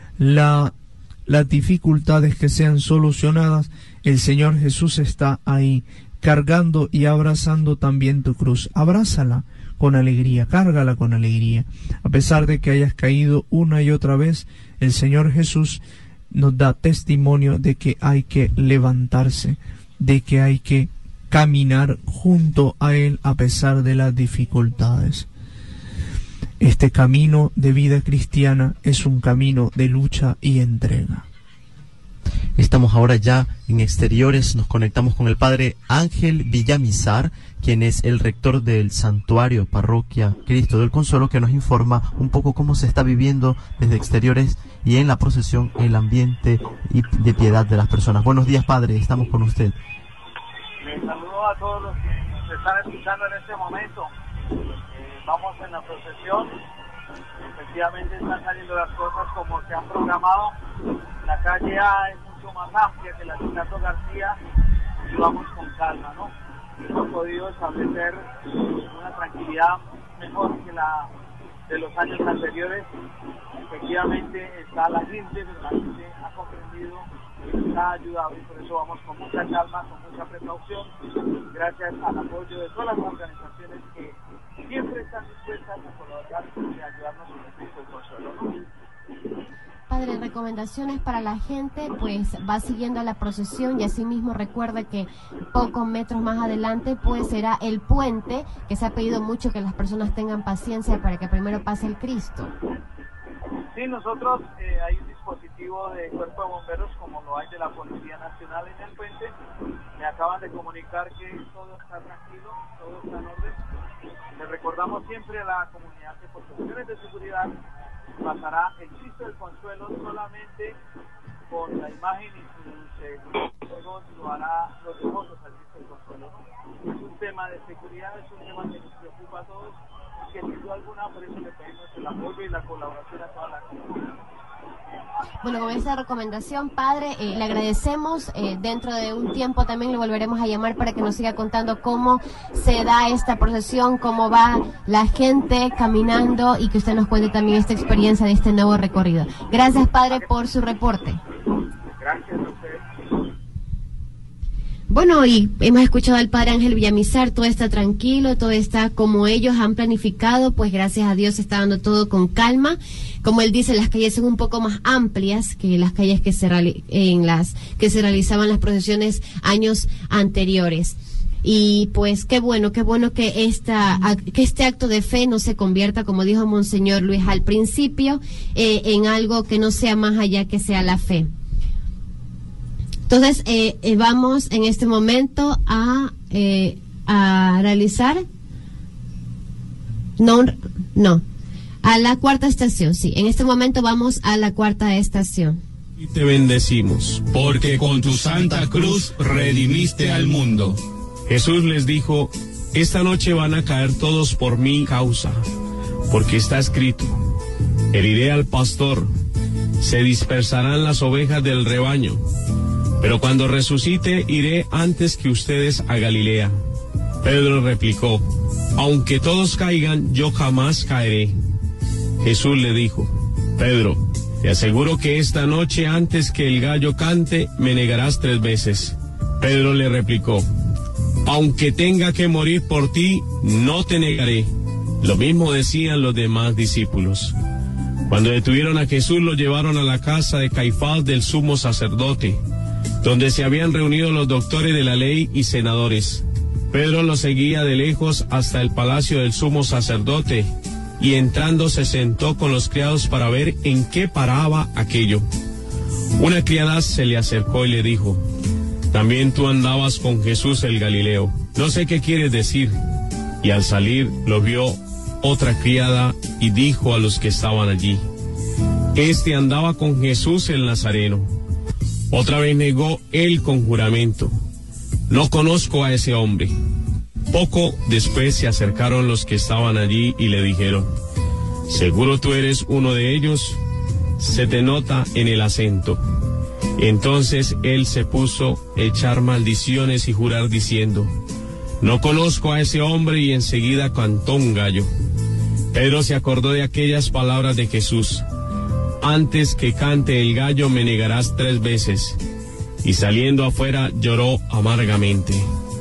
las dificultades que sean solucionadas. El Señor Jesús está ahí, cargando y abrazando también tu cruz. Abrázala con alegría, cárgala con alegría. A pesar de que hayas caído una y otra vez, el Señor Jesús nos da testimonio de que hay que levantarse, de que hay que caminar junto a Él a pesar de las dificultades. Este camino de vida cristiana es un camino de lucha y entrega. Estamos ahora ya en exteriores, nos conectamos con el Padre Ángel Villamizar, quien es el rector del Santuario Parroquia Cristo del Consuelo, que nos informa un poco cómo se está viviendo desde exteriores y en la procesión el ambiente y de piedad de las personas. Buenos días, Padre, estamos con usted. Les saludo a todos los que nos están escuchando en este momento. Vamos en la procesión. Efectivamente están saliendo las cosas como se han programado. La calle A es mucho más amplia que la de Ricardo García y vamos con calma, ¿no? Hemos podido establecer una tranquilidad mejor que la de los años anteriores. Efectivamente está la gente, pero la gente ha comprendido, está ayudado, y por eso vamos con mucha calma, con mucha precaución, gracias al apoyo de todas las organizaciones que siempre están dispuestas a colaborar y ayudarnos en el Cristo del Consuelo, ¿no? Padre, recomendaciones para la gente, pues va siguiendo la procesión, y asimismo recuerda que pocos metros más adelante pues será el puente, que se ha pedido mucho que las personas tengan paciencia para que primero pase el Cristo. Sí, nosotros hay un dispositivo de cuerpo de bomberos como lo hay de la Policía Nacional en el puente. Me acaban de comunicar que todo está tranquilo, todo está en orden. Le recordamos siempre a la comunidad que por cuestiones de seguridad pasará el Cristo del Consuelo solamente con la imagen y luego lo hará los devotos al Cristo del Consuelo. Es un tema de seguridad, es un tema que nos preocupa a todos, y que sin duda alguna por eso le pedimos el apoyo y la colaboración a toda la comunidad. Bueno, con esa recomendación, Padre, le agradecemos. Dentro de un tiempo también le volveremos a llamar para que nos siga contando cómo se da esta procesión, cómo va la gente caminando, y que usted nos cuente también esta experiencia de este nuevo recorrido. Gracias, Padre, por su reporte. Gracias a usted. Bueno, y hemos escuchado al Padre Ángel Villamizar, todo está tranquilo, todo está como ellos han planificado, pues gracias a Dios se está dando todo con calma. Como él dice, las calles son un poco más amplias que las calles que se realizaban las procesiones años anteriores. Y pues qué bueno que este acto de fe no se convierta, como dijo Monseñor Luis al principio, en algo que no sea más allá que sea la fe. Entonces, vamos en este momento a realizar, A la cuarta estación, sí. En este momento vamos a la cuarta estación. Y te bendecimos, porque con tu santa cruz redimiste al mundo. Jesús les dijo: esta noche van a caer todos por mi causa, porque está escrito: heriré al pastor, se dispersarán las ovejas del rebaño. Pero cuando resucite, iré antes que ustedes a Galilea. Pedro replicó: aunque todos caigan, yo jamás caeré. Jesús le dijo: Pedro, te aseguro que esta noche, antes que el gallo cante, me negarás 3 veces. Pedro le replicó: aunque tenga que morir por ti, no te negaré. Lo mismo decían los demás discípulos. Cuando detuvieron a Jesús, lo llevaron a la casa de Caifás, del sumo sacerdote, donde se habían reunido los doctores de la ley y senadores. Pedro lo seguía de lejos hasta el palacio del sumo sacerdote, y entrando se sentó con los criados para ver en qué paraba aquello. Una criada se le acercó y le dijo: también tú andabas con Jesús el Galileo. No sé qué quieres decir. Y al salir lo vio otra criada y dijo a los que estaban allí: este andaba con Jesús el Nazareno. Otra vez negó él con juramento: no conozco a ese hombre. Poco después se acercaron los que estaban allí y le dijeron: seguro tú eres uno de ellos, se te nota en el acento. Entonces él se puso a echar maldiciones y jurar diciendo: no conozco a ese hombre, y enseguida cantó un gallo. Pedro se acordó de aquellas palabras de Jesús: antes que cante el gallo me negarás 3 veces. Y saliendo afuera lloró amargamente.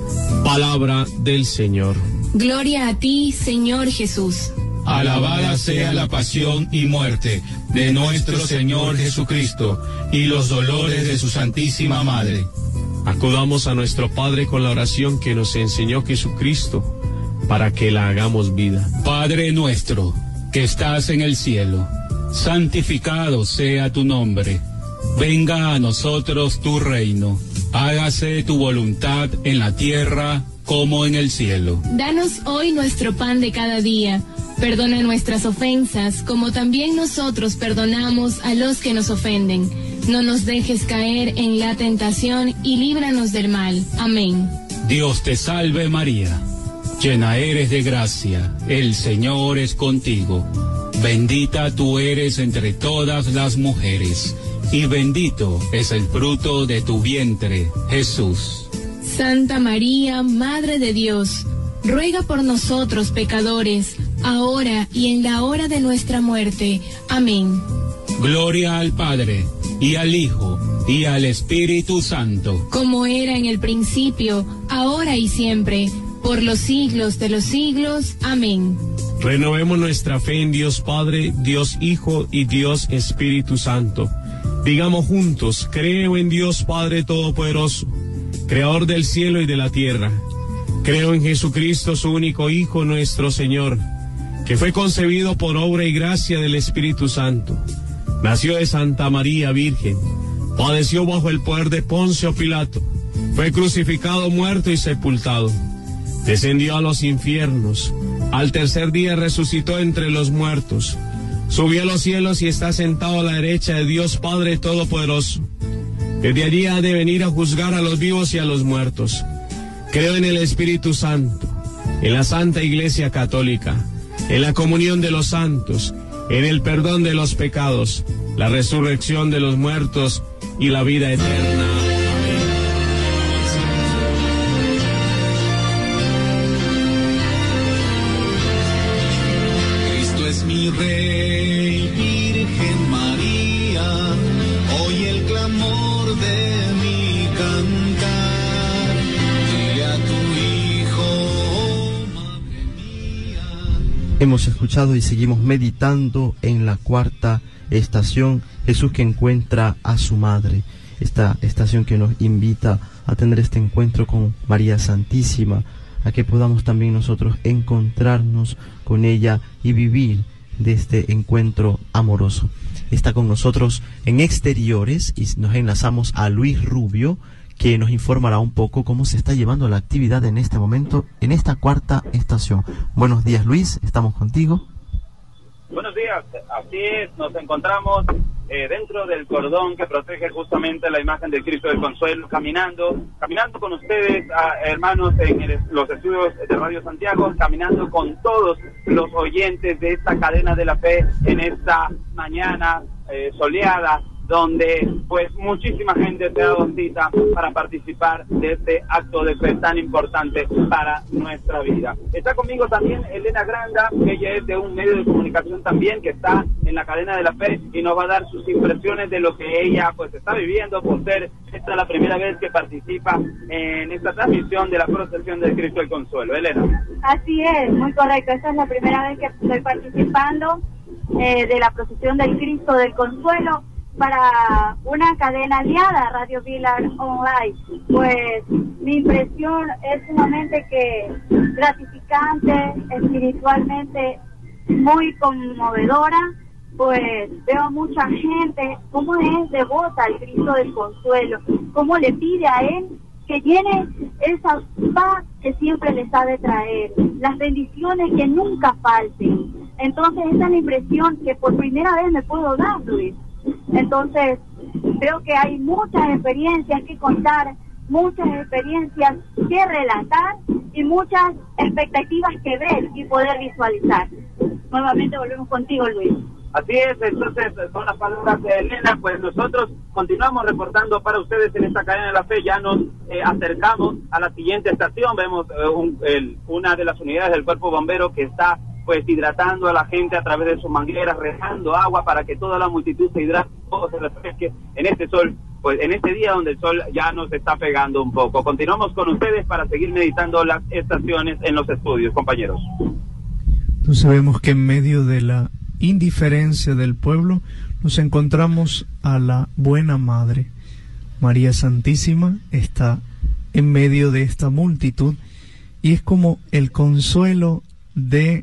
Palabra del Señor. Gloria a ti, Señor Jesús. Alabada sea la pasión y muerte de nuestro Señor Jesucristo y los dolores de su Santísima Madre. Acudamos a nuestro Padre con la oración que nos enseñó Jesucristo, para que la hagamos vida. Padre nuestro, que estás en el cielo, santificado sea tu nombre. Venga a nosotros tu reino. Hágase tu voluntad en la tierra como en el cielo. Danos hoy nuestro pan de cada día. Perdona nuestras ofensas, como también nosotros perdonamos a los que nos ofenden. No nos dejes caer en la tentación y líbranos del mal. Amén. Dios te salve María, llena eres de gracia, el Señor es contigo. Bendita tú eres entre todas las mujeres, y bendito es el fruto de tu vientre, Jesús. Santa María, Madre de Dios, ruega por nosotros pecadores, ahora y en la hora de nuestra muerte. Amén. Gloria al Padre, y al Hijo, y al Espíritu Santo. Como era en el principio, ahora y siempre, por los siglos de los siglos. Amén. Renovemos nuestra fe en Dios Padre, Dios Hijo y Dios Espíritu Santo. Digamos juntos: creo en Dios Padre Todopoderoso, Creador del cielo y de la tierra. Creo en Jesucristo, su único Hijo, nuestro Señor, que fue concebido por obra y gracia del Espíritu Santo. Nació de Santa María Virgen, padeció bajo el poder de Poncio Pilato, fue crucificado, muerto y sepultado. Descendió a los infiernos, al tercer día resucitó entre los muertos, subió a los cielos y está sentado a la derecha de Dios Padre Todopoderoso. Desde allí ha de venir a juzgar a los vivos y a los muertos. Creo en el Espíritu Santo, en la Santa Iglesia Católica, en la comunión de los santos, en el perdón de los pecados, la resurrección de los muertos y la vida eterna. Mi Rey, Virgen María, oye el clamor de mi cantar. Dile a tu Hijo, Madre mía. Hemos escuchado y seguimos meditando en la cuarta estación, Jesús que encuentra a su madre. Esta estación que nos invita a tener este encuentro con María Santísima, a que podamos también nosotros encontrarnos con ella y vivir de este encuentro amoroso. Está con nosotros en exteriores y nos enlazamos a Luis Rubio, que nos informará un poco cómo se está llevando la actividad en este momento, en esta cuarta estación. Buenos días, Luis, estamos contigo. Buenos días, así es, nos encontramos dentro del cordón que protege justamente la imagen del Cristo del Consuelo, caminando con ustedes, hermanos, en los estudios de Radio Santiago, caminando con todos los oyentes de esta cadena de la fe en esta mañana soleada, donde pues muchísima gente se ha dado cita para participar de este acto de fe tan importante para nuestra vida. Está conmigo también Elena Granda, que ella es de un medio de comunicación también que está en la cadena de la fe y nos va a dar sus impresiones de lo que ella pues está viviendo por ser esta la primera vez que participa en esta transmisión de la procesión del Cristo del Consuelo. Elena. Así es, muy correcto. Esta es la primera vez que estoy participando de la procesión del Cristo del Consuelo para una cadena aliada, Radio Vilar Online. Pues mi impresión es sumamente que gratificante, espiritualmente muy conmovedora, pues veo a mucha gente cómo es devota al Cristo del Consuelo, cómo le pide a Él que llene esa paz que siempre les ha de traer, las bendiciones que nunca falten. Entonces esa es la impresión que por primera vez me puedo dar, Luis. Entonces, creo que hay muchas experiencias que contar, muchas experiencias que relatar y muchas expectativas que ver y poder visualizar. Nuevamente volvemos contigo, Luis. Así es, entonces son las palabras de Elena, pues nosotros continuamos reportando para ustedes en esta cadena de la fe, ya nos acercamos a la siguiente estación, vemos una de las unidades del cuerpo bombero que está pues hidratando a la gente a través de sus mangueras, regando agua para que toda la multitud se hidrate, todo se refresque en este sol, pues en este día donde el sol ya nos está pegando un poco. Continuamos con ustedes para seguir meditando las estaciones en los estudios, compañeros. Entonces vemos que en medio de la indiferencia del pueblo nos encontramos a la buena madre. María Santísima está en medio de esta multitud y es como el consuelo de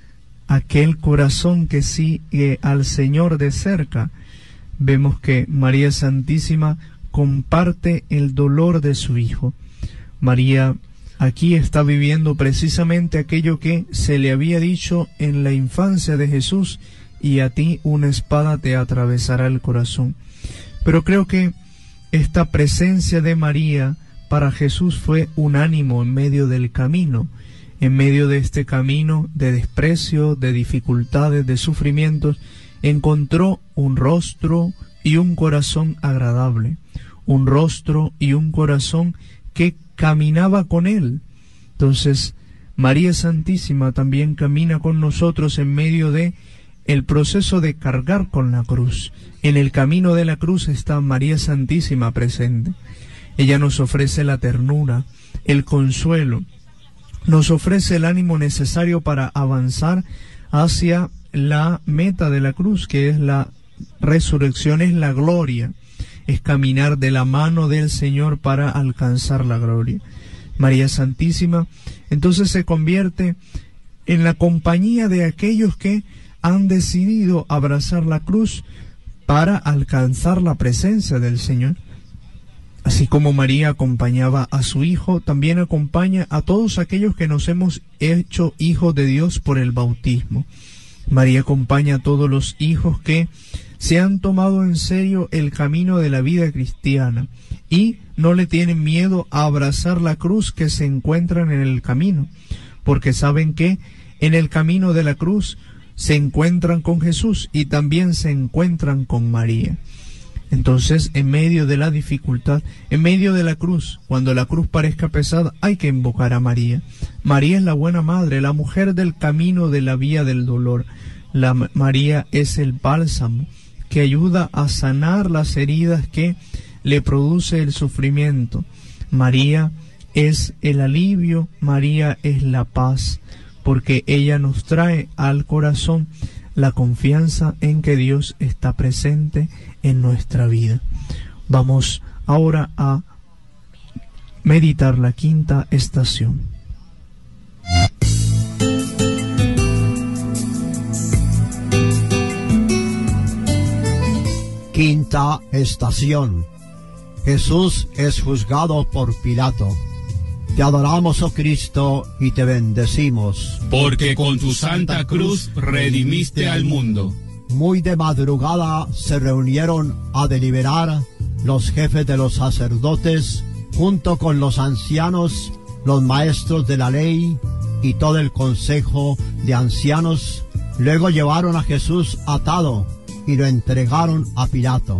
aquel corazón que sigue al Señor de cerca. Vemos que María Santísima comparte el dolor de su Hijo. María aquí está viviendo precisamente aquello que se le había dicho en la infancia de Jesús: y a ti una espada te atravesará el corazón. Pero creo que esta presencia de María para Jesús fue un ánimo en medio del camino. En medio de este camino de desprecio, de dificultades, de sufrimientos, encontró un rostro y un corazón agradable, un rostro y un corazón que caminaba con él. Entonces, María Santísima también camina con nosotros en medio de el proceso de cargar con la cruz. En el camino de la cruz está María Santísima presente. Ella nos ofrece la ternura, el consuelo, nos ofrece el ánimo necesario para avanzar hacia la meta de la cruz, que es la resurrección, es la gloria, es caminar de la mano del Señor para alcanzar la gloria. María Santísima entonces se convierte en la compañía de aquellos que han decidido abrazar la cruz para alcanzar la presencia del Señor. Así como María acompañaba a su Hijo, también acompaña a todos aquellos que nos hemos hecho hijos de Dios por el bautismo. María acompaña a todos los hijos que se han tomado en serio el camino de la vida cristiana y no le tienen miedo a abrazar la cruz que se encuentran en el camino, porque saben que en el camino de la cruz se encuentran con Jesús y también se encuentran con María. Entonces, en medio de la dificultad, en medio de la cruz, cuando la cruz parezca pesada, hay que invocar a María. María es la buena madre, la mujer del camino de la vía del dolor. María es el bálsamo que ayuda a sanar las heridas que le produce el sufrimiento. María es el alivio, María es la paz, porque ella nos trae al corazón la confianza en que Dios está presente en nuestra vida. Vamos ahora a meditar la quinta estación. Quinta estación. Jesús es juzgado por Pilato. Te adoramos, oh Cristo, y te bendecimos. Porque con tu santa cruz redimiste al mundo. Muy de madrugada se reunieron a deliberar los jefes de los sacerdotes, junto con los ancianos, los maestros de la ley y todo el consejo de ancianos. Luego llevaron a Jesús atado y lo entregaron a Pilato.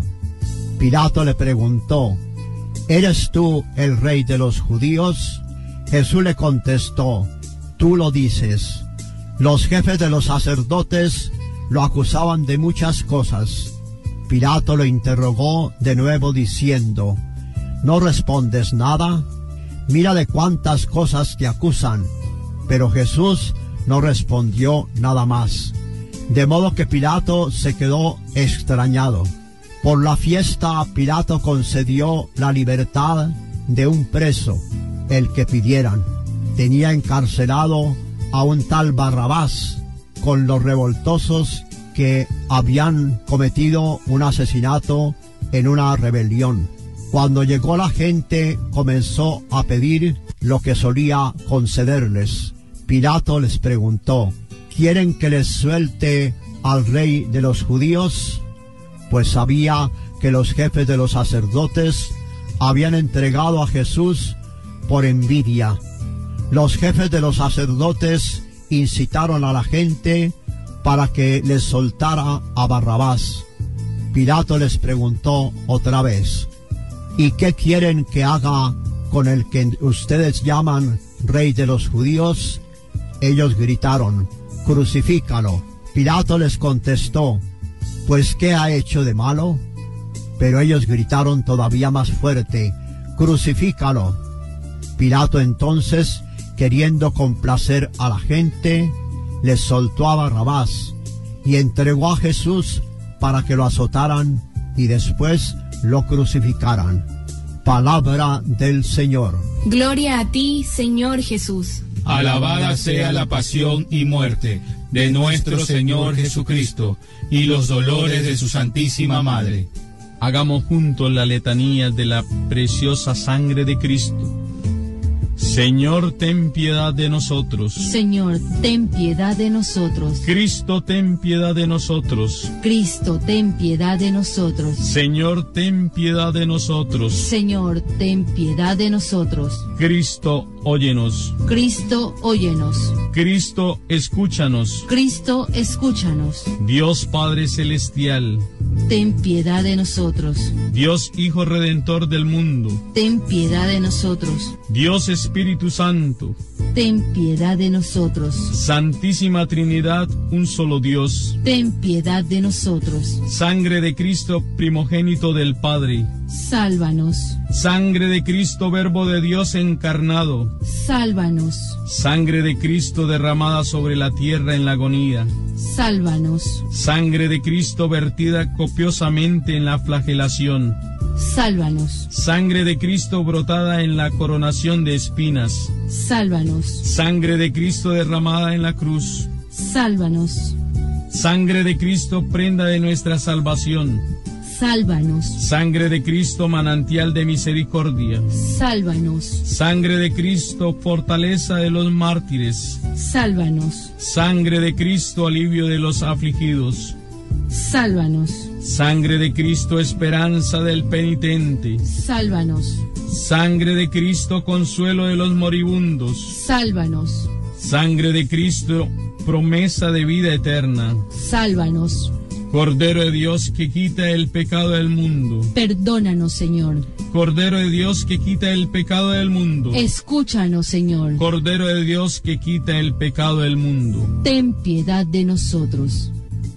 Pilato le preguntó: ¿Eres tú el rey de los judíos? Jesús le contestó: Tú lo dices. Los jefes de los sacerdotes lo acusaban de muchas cosas. Pilato lo interrogó de nuevo diciendo: ¿No respondes nada? Mira de cuántas cosas te acusan. Pero Jesús no respondió nada más. De modo que Pilato se quedó extrañado. Por la fiesta, Pilato concedió la libertad de un preso, el que pidieran. Tenía encarcelado a un tal Barrabás con los revoltosos que habían cometido un asesinato en una rebelión. Cuando llegó la gente, comenzó a pedir lo que solía concederles. Pilato les preguntó: ¿Quieren que les suelte al rey de los judíos? Pues sabía que los jefes de los sacerdotes habían entregado a Jesús por envidia. Los jefes de los sacerdotes incitaron a la gente para que les soltara a Barrabás. Pilato les preguntó otra vez: ¿Y qué quieren que haga con el que ustedes llaman rey de los judíos? Ellos gritaron: crucifícalo. Pilato les contestó: ¿Pues qué ha hecho de malo? Pero ellos gritaron todavía más fuerte: crucifícalo. Pilato entonces, queriendo complacer a la gente, les soltó a Barrabás y entregó a Jesús para que lo azotaran y después lo crucificaran. Palabra del Señor. Gloria a ti, Señor Jesús. Alabada sea la pasión y muerte de nuestro Señor Jesucristo y los dolores de su Santísima Madre. Hagamos juntos la letanía de la preciosa sangre de Cristo. Señor, ten piedad de nosotros. Señor, ten piedad de nosotros. Cristo, ten piedad de nosotros. Cristo, ten piedad de nosotros. Señor, ten piedad de nosotros. Señor, ten piedad de nosotros. Cristo, óyenos. Cristo, óyenos. Cristo, escúchanos. Cristo, escúchanos. Dios Padre Celestial, ten piedad de nosotros. Dios Hijo Redentor del mundo, ten piedad de nosotros. Dios Espíritu Santo, ten piedad de nosotros. Santísima Trinidad, un solo Dios, ten piedad de nosotros. Sangre de Cristo, primogénito del Padre, sálvanos. Sangre de Cristo, Verbo de Dios encarnado, sálvanos. Sangre de Cristo derramada sobre la tierra en la agonía, sálvanos. Sangre de Cristo vertida copiosamente en la flagelación, sálvanos. Sangre de Cristo brotada en la coronación de espinas, sálvanos. Sangre de Cristo derramada en la cruz, sálvanos. Sangre de Cristo prenda de nuestra salvación, sálvanos. Sangre de Cristo manantial de misericordia, sálvanos. Sangre de Cristo fortaleza de los mártires, sálvanos. Sangre de Cristo alivio de los afligidos, sálvanos. Sangre de Cristo esperanza del penitente, sálvanos. Sangre de Cristo consuelo de los moribundos, sálvanos. Sangre de Cristo promesa de vida eterna, sálvanos. Cordero de Dios que quita el pecado del mundo, perdónanos, Señor. Cordero de Dios que quita el pecado del mundo, escúchanos, Señor. Cordero de Dios que quita el pecado del mundo, ten piedad de nosotros.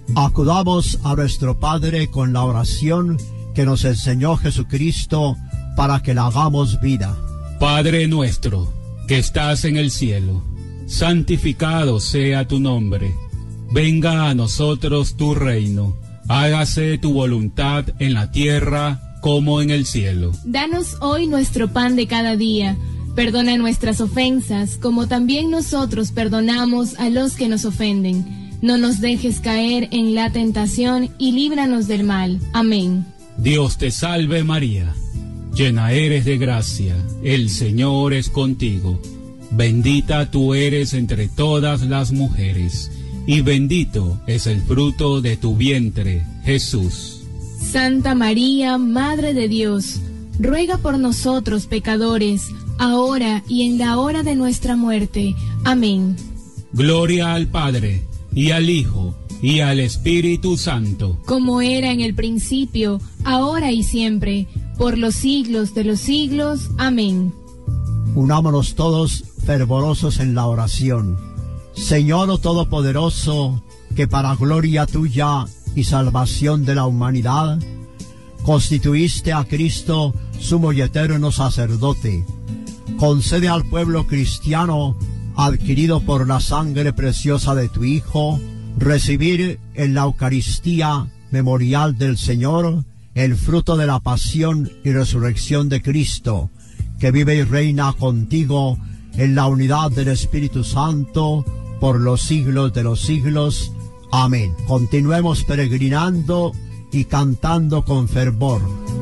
Acudamos a nuestro Padre con la oración que nos enseñó Jesucristo para que la hagamos vida. Padre nuestro, que estás en el cielo, santificado sea tu nombre. Venga a nosotros tu reino. Hágase tu voluntad en la tierra como en el cielo. Danos hoy nuestro pan de cada día. Perdona nuestras ofensas, como también nosotros perdonamos a los que nos ofenden. No nos dejes caer en la tentación y líbranos del mal. Amén. Dios te salve María, llena eres de gracia, el Señor es contigo. Bendita tú eres entre todas las mujeres, y bendito es el fruto de tu vientre, Jesús. Santa María, Madre de Dios, ruega por nosotros pecadores, ahora y en la hora de nuestra muerte. Amén. Gloria al Padre, y al Hijo, y al Espíritu Santo. Como era en el principio, ahora y siempre, por los siglos de los siglos. Amén. Unámonos todos fervorosos en la oración. Señor Todopoderoso, que para gloria tuya y salvación de la humanidad, constituiste a Cristo sumo y eterno sacerdote, concede al pueblo cristiano, adquirido por la sangre preciosa de tu Hijo, recibir en la Eucaristía memorial del Señor el fruto de la pasión y resurrección de Cristo, que vive y reina contigo en la unidad del Espíritu Santo por los siglos de los siglos. Amén. Continuemos peregrinando y cantando con fervor.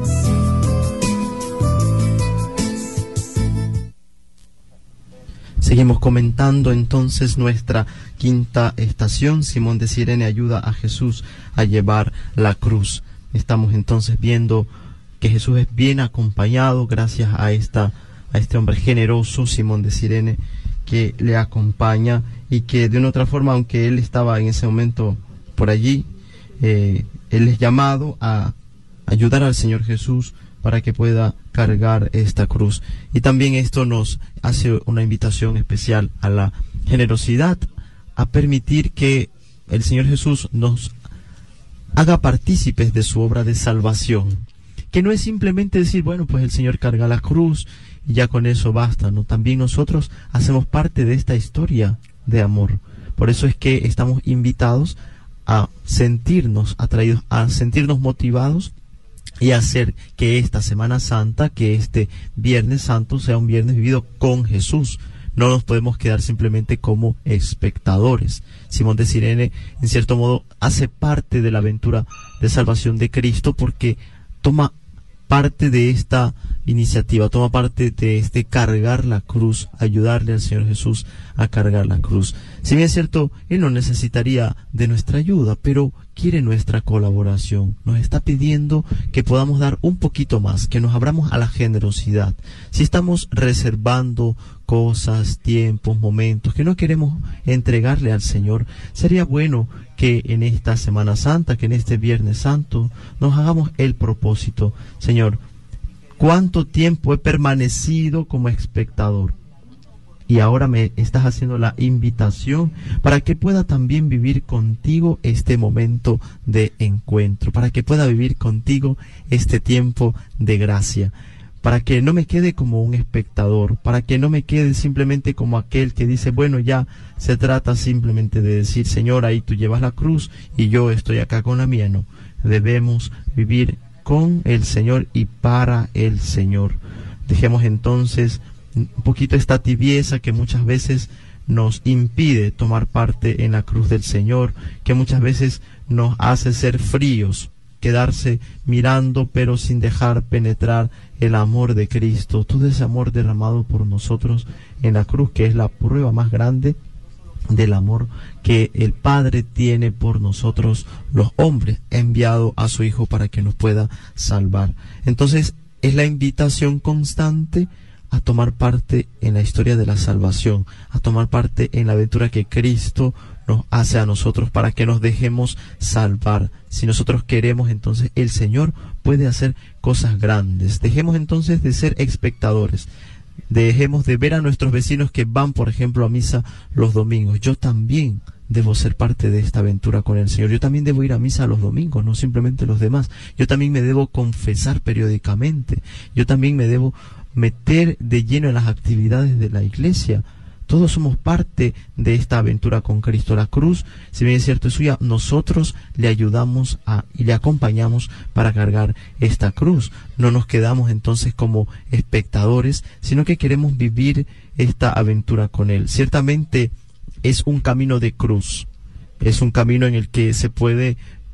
Seguimos comentando entonces nuestra quinta estación. Simón de Cirene ayuda a Jesús a llevar la cruz. Estamos entonces viendo que Jesús es bien acompañado gracias a este hombre generoso, Simón de Cirene, que le acompaña y que de una otra forma, aunque él estaba en ese momento por allí, él es llamado a ayudar al Señor Jesús para que pueda cargar esta cruz. Y también esto nos hace una invitación especial a la generosidad, a permitir que el Señor Jesús nos haga partícipes de su obra de salvación, que no es simplemente decir, bueno, pues el Señor carga la cruz y ya con eso basta, ¿no? También nosotros hacemos parte de esta historia de amor. Por eso es que estamos invitados a sentirnos atraídos, a sentirnos motivados y hacer que esta Semana Santa, que este Viernes Santo sea un viernes vivido con Jesús. No nos podemos quedar simplemente como espectadores. Simón de Cirene, en cierto modo, hace parte de la aventura de salvación de Cristo porque toma parte de esta iniciativa, toma parte de este cargar la cruz, ayudarle al Señor Jesús a cargar la cruz. Si bien es cierto, Él no necesitaría de nuestra ayuda, pero quiere nuestra colaboración. Nos está pidiendo que podamos dar un poquito más, que nos abramos a la generosidad. Si estamos reservando cosas, tiempos, momentos que no queremos entregarle al Señor, sería bueno que en esta Semana Santa, que en este Viernes Santo, nos hagamos el propósito. Señor, ¿cuánto tiempo he permanecido como espectador? Y ahora me estás haciendo la invitación para que pueda también vivir contigo este momento de encuentro, para que pueda vivir contigo este tiempo de gracia, para que no me quede como un espectador, para que no me quede simplemente como aquel que dice, bueno, ya se trata simplemente de decir, Señor, ahí tú llevas la cruz y yo estoy acá con la mía. No, debemos vivir con el Señor y para el Señor. Dejemos entonces un poquito esta tibieza que muchas veces nos impide tomar parte en la cruz del Señor, que muchas veces nos hace ser fríos, quedarse mirando pero sin dejar penetrar el amor de Cristo, todo ese amor derramado por nosotros en la cruz, que es la prueba más grande del amor que el Padre tiene por nosotros los hombres, enviado a su Hijo para que nos pueda salvar. Entonces es la invitación constante a tomar parte en la historia de la salvación, a tomar parte en la aventura que Cristo nos hace a nosotros para que nos dejemos salvar. Si nosotros queremos, entonces el Señor puede hacer cosas grandes. Dejemos entonces de ser espectadores. Dejemos de ver a nuestros vecinos que van, por ejemplo, a misa los domingos. Yo también debo ser parte de esta aventura con el Señor. Yo también debo ir a misa los domingos, no simplemente los demás. Yo también me debo confesar periódicamente. Yo también me debo meter de lleno en las actividades de la iglesia. Todos somos parte de esta aventura con Cristo. La cruz, si bien es cierto, es suya, nosotros le ayudamos y le acompañamos para cargar esta cruz. No nos quedamos entonces como espectadores, sino que queremos vivir esta aventura con Él. Ciertamente es un camino de cruz, es un camino en el que se puede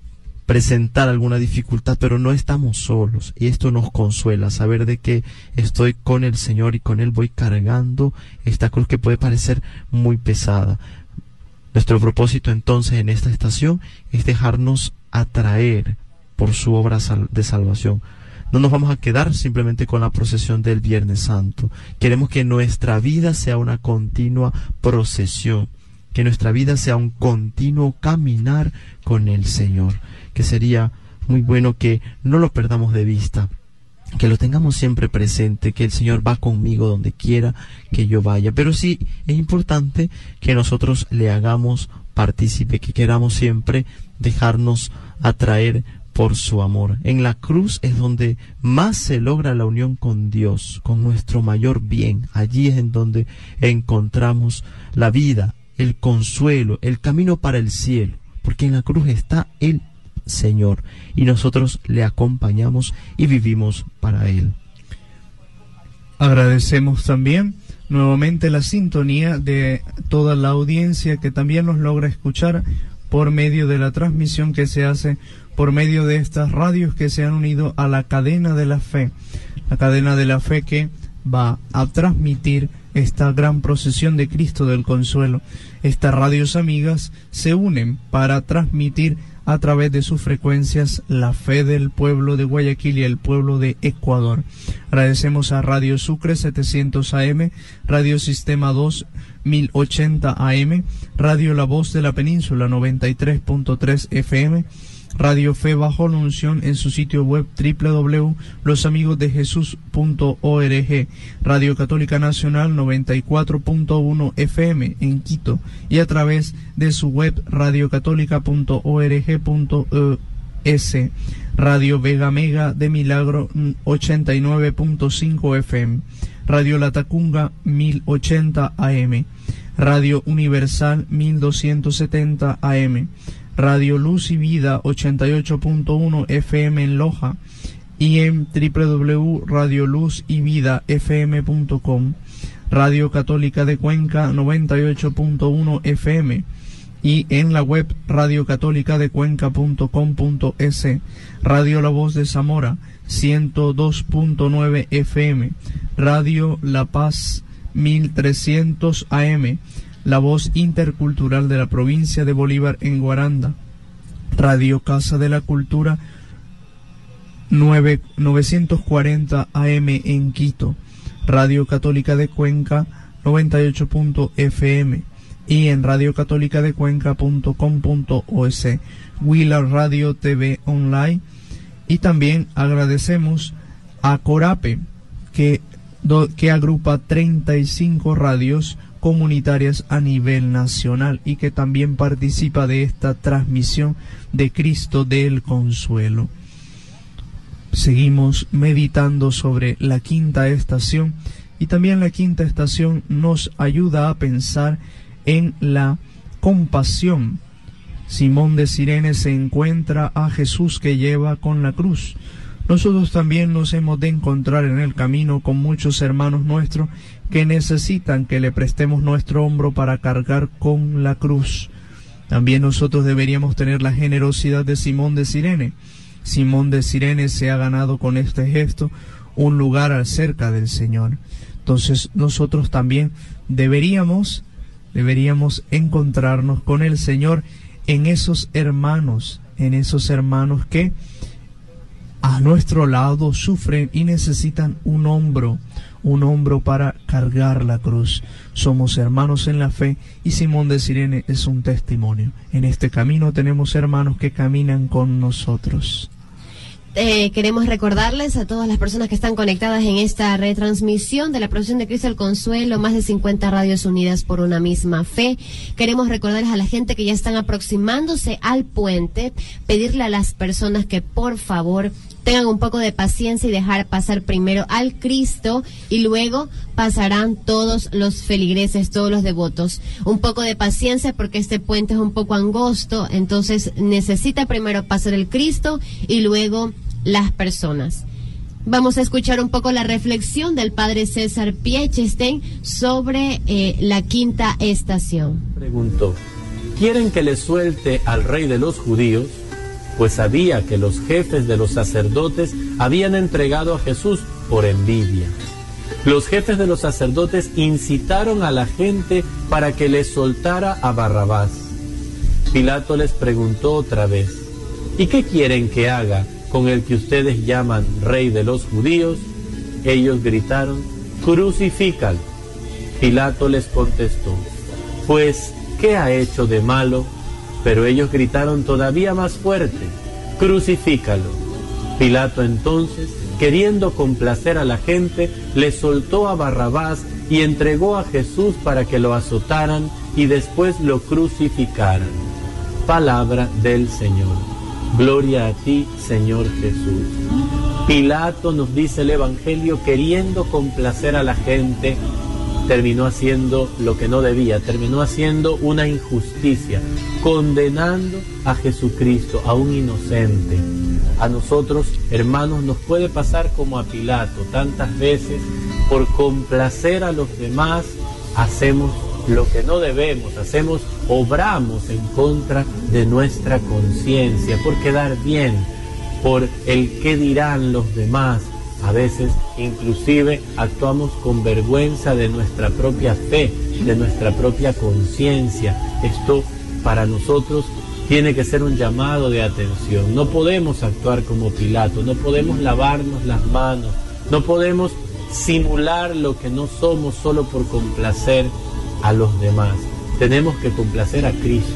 presentar alguna dificultad, pero no estamos solos, y esto nos consuela, saber de que estoy con el Señor y con Él voy cargando esta cruz que puede parecer muy pesada. Nuestro propósito entonces en esta estación es dejarnos atraer por su obra de salvación. No nos vamos a quedar simplemente con la procesión del Viernes Santo. Queremos que nuestra vida sea una continua procesión, que nuestra vida sea un continuo caminar con el Señor, que sería muy bueno que no lo perdamos de vista, que lo tengamos siempre presente, que el Señor va conmigo donde quiera que yo vaya. Pero sí es importante que nosotros le hagamos partícipe, que queramos siempre dejarnos atraer por su amor. En la cruz es donde más se logra la unión con Dios, con nuestro mayor bien. Allí es en donde encontramos la vida, el consuelo, el camino para el cielo, porque en la cruz está el Señor y nosotros le acompañamos y vivimos para Él. Agradecemos también nuevamente la sintonía de toda la audiencia que también nos logra escuchar por medio de la transmisión que se hace por medio de estas radios que se han unido a la cadena de la fe que va a transmitir esta gran procesión de Cristo del Consuelo. Estas radios amigas se unen para transmitir a través de sus frecuencias la fe del pueblo de Guayaquil y el pueblo de Ecuador. Agradecemos a Radio Sucre 700 AM, Radio Sistema 2 1080 AM, Radio La Voz de la Península 93.3 FM, Radio Fe Bajo la Unción en su sitio web www.losamigosdejesus.org, Radio Católica Nacional 94.1 FM en Quito y a través de su web radiocatólica.org.es, Radio Vega Mega de Milagro 89.5 FM, Radio La Tacunga 1080 AM, Radio Universal 1270 AM, Radio Luz y Vida 88.1 FM en Loja y en www.radioluzYvidafm.com, Radio Católica de Cuenca 98.1 FM y en la web radiocatólicadecuenca.com.es, Radio La Voz de Zamora 102.9 FM, Radio La Paz 1300 AM, La Voz Intercultural de la provincia de Bolívar en Guaranda, Radio Casa de la Cultura 940 AM en Quito, Radio Católica de Cuenca 98.fm y en radiocatólicadecuenca.com.os, Wheeler Radio TV Online. Y también agradecemos a Corape, que agrupa 35 radios comunitarias a nivel nacional y que también participa de esta transmisión de Cristo del Consuelo. Seguimos meditando sobre la quinta estación y también la quinta estación nos ayuda a pensar en la compasión. Simón de Cirene se encuentra a Jesús que lleva con la cruz. Nosotros también nos hemos de encontrar en el camino con muchos hermanos nuestros que necesitan que le prestemos nuestro hombro para cargar con la cruz. También nosotros deberíamos tener la generosidad de Simón de Cirene. Simón de Cirene se ha ganado con este gesto un lugar cerca del Señor. Entonces nosotros también deberíamos encontrarnos con el Señor en esos hermanos que a nuestro lado sufren y necesitan un hombro para cargar la cruz. Somos hermanos en la fe y Simón de Cirene es un testimonio. En este camino tenemos hermanos que caminan con nosotros. Queremos recordarles a todas las personas que están conectadas en esta retransmisión de la procesión de Cristo del Consuelo, más de 50 radios unidas por una misma fe. Queremos recordarles a la gente que ya están aproximándose al puente, pedirle a las personas que por favor tengan un poco de paciencia y dejar pasar primero al Cristo y luego pasarán todos los feligreses, todos los devotos. Un poco de paciencia porque este puente es un poco angosto, entonces necesita primero pasar el Cristo y luego las personas. Vamos a escuchar un poco la reflexión del padre César Piechestein sobre la quinta estación. Preguntó: ¿quieren que le suelte al rey de los judíos? pues sabía que los jefes de los sacerdotes habían entregado a Jesús por envidia. Los jefes de los sacerdotes incitaron a la gente para que les soltara a Barrabás. Pilato les preguntó otra vez: ¿y qué quieren que haga con el que ustedes llaman rey de los judíos? Ellos gritaron: crucifícalo. Pilato les contestó: pues, ¿qué ha hecho de malo? Pero ellos gritaron todavía más fuerte: crucifícalo. Pilato entonces, queriendo complacer a la gente, le soltó a Barrabás y entregó a Jesús para que lo azotaran y después lo crucificaran. Palabra del Señor. Gloria a ti, Señor Jesús. Pilato, nos dice el Evangelio, queriendo complacer a la gente, terminó haciendo lo que no debía, terminó haciendo una injusticia, condenando a Jesucristo, a un inocente. A nosotros, hermanos, nos puede pasar como a Pilato. Tantas veces, por complacer a los demás, hacemos lo que no debemos, obramos en contra de nuestra conciencia, por quedar bien, por el qué dirán los demás. A veces, inclusive, actuamos con vergüenza de nuestra propia fe, de nuestra propia conciencia. Esto, para nosotros, tiene que ser un llamado de atención. No podemos actuar como Pilato, no podemos lavarnos las manos, no podemos simular lo que no somos solo por complacer a los demás. Tenemos que complacer a Cristo.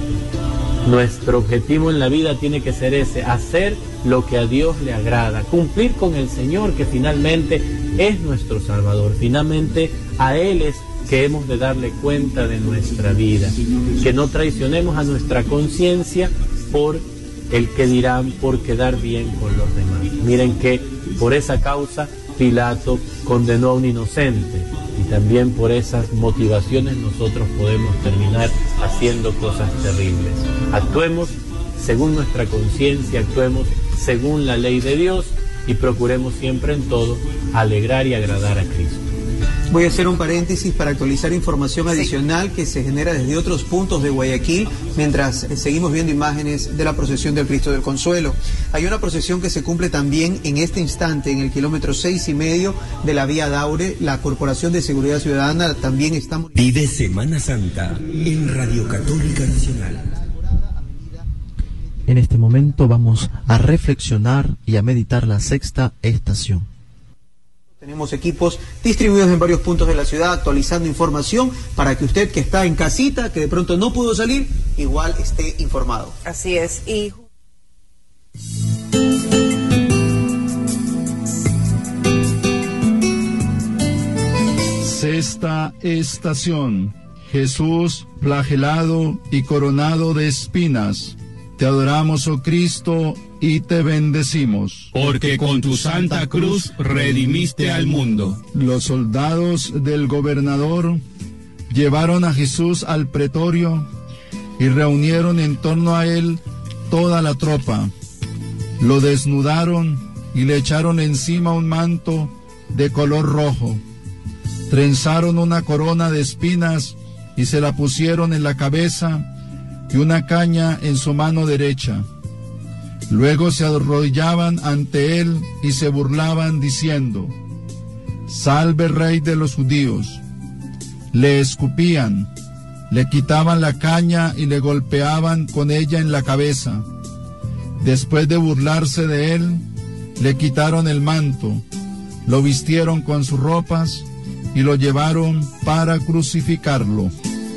Nuestro objetivo en la vida tiene que ser ese: hacer lo que a Dios le agrada, cumplir con el Señor, que finalmente es nuestro Salvador. Finalmente a Él es que hemos de darle cuenta de nuestra vida, que no traicionemos a nuestra conciencia por el que dirán, por quedar bien con los demás. Miren que por esa causa Pilato condenó a un inocente, y también por esas motivaciones nosotros podemos terminar haciendo cosas terribles. Actuemos según nuestra conciencia, actuemos según la ley de Dios y procuremos siempre en todo alegrar y agradar a Cristo. Voy a hacer un paréntesis para actualizar información adicional que se genera desde otros puntos de Guayaquil mientras seguimos viendo imágenes de la procesión del Cristo del Consuelo. Hay una procesión que se cumple también en este instante en el kilómetro 6,5 de la vía Daure. La Corporación de Seguridad Ciudadana también está... Vive Semana Santa en Radio Católica Nacional. En este momento vamos a reflexionar y a meditar la sexta estación. Tenemos equipos distribuidos en varios puntos de la ciudad actualizando información para que usted que está en casita, que de pronto no pudo salir, igual esté informado. Así es. Y sexta estación. Jesús flagelado y coronado de espinas. Te adoramos, oh Cristo, y te bendecimos. Porque con tu santa cruz redimiste al mundo. Los soldados del gobernador llevaron a Jesús al pretorio y reunieron en torno a él toda la tropa. Lo desnudaron y le echaron encima un manto de color rojo. Trenzaron una corona de espinas y se la pusieron en la cabeza y una caña en su mano derecha. Luego se arrodillaban ante él y se burlaban diciendo: Salve, Rey de los judíos. Le escupían, le quitaban la caña y le golpeaban con ella en la cabeza. Después de burlarse de él, le quitaron el manto, lo vistieron con sus ropas y lo llevaron para crucificarlo.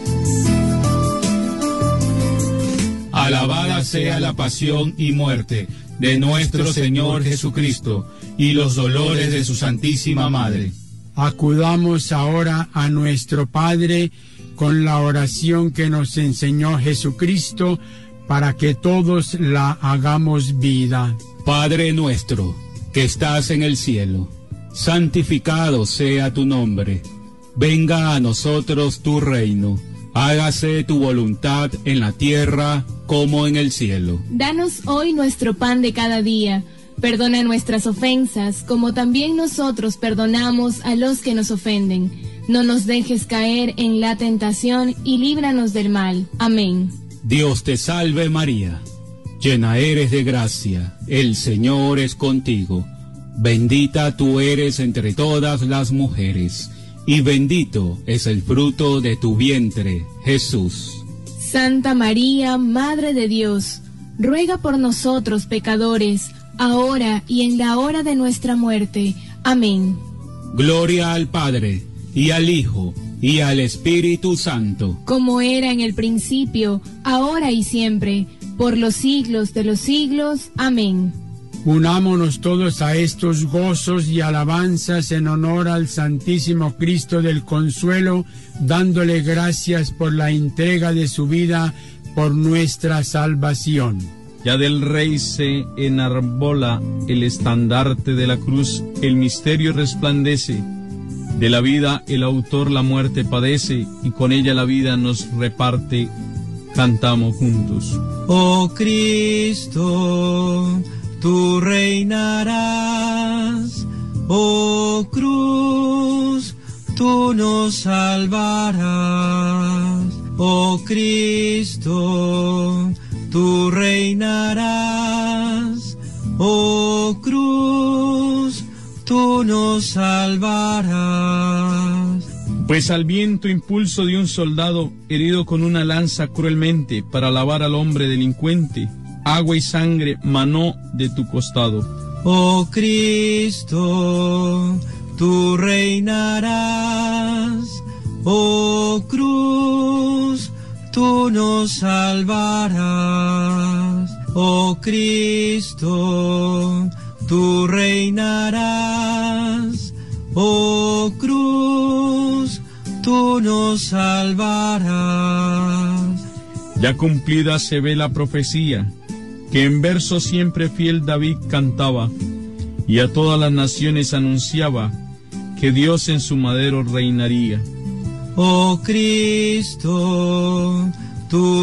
Alabada sea la pasión y muerte de nuestro Señor Jesucristo y los dolores de su Santísima Madre. Acudamos ahora a nuestro Padre con la oración que nos enseñó Jesucristo para que todos la hagamos vida. Padre nuestro, que estás en el cielo, santificado sea tu nombre. Venga a nosotros tu reino. Hágase tu voluntad en la tierra como en el cielo. Danos hoy nuestro pan de cada día. Perdona nuestras ofensas, como también nosotros perdonamos a los que nos ofenden. No nos dejes caer en la tentación y líbranos del mal. Amén. Dios te salve María, llena eres de gracia, el Señor es contigo. Bendita tú eres entre todas las mujeres, y bendito es el fruto de tu vientre, Jesús. Santa María, Madre de Dios, ruega por nosotros pecadores, ahora y en la hora de nuestra muerte. Amén. Gloria al Padre, y al Hijo, y al Espíritu Santo. Como era en el principio, ahora y siempre, por los siglos de los siglos. Amén. Unámonos todos a estos gozos y alabanzas en honor al Santísimo Cristo del Consuelo, dándole gracias por la entrega de su vida por nuestra salvación. Ya del Rey se enarbola el estandarte de la cruz, el misterio resplandece. De la vida el autor la muerte padece, y con ella la vida nos reparte. Cantamos juntos. Oh Cristo, tú reinarás, oh cruz, tú nos salvarás, oh Cristo, tú reinarás, oh cruz, tú nos salvarás. Pues al viento impulso de un soldado herido con una lanza cruelmente para lavar al hombre delincuente, agua y sangre manó de tu costado. Oh Cristo, tú reinarás, oh cruz, tú nos salvarás, oh Cristo, tú reinarás, oh cruz, tú nos salvarás. Ya cumplida se ve la profecía, que en verso siempre fiel David cantaba, y a todas las naciones anunciaba, que Dios en su madero reinaría. Oh Cristo, tú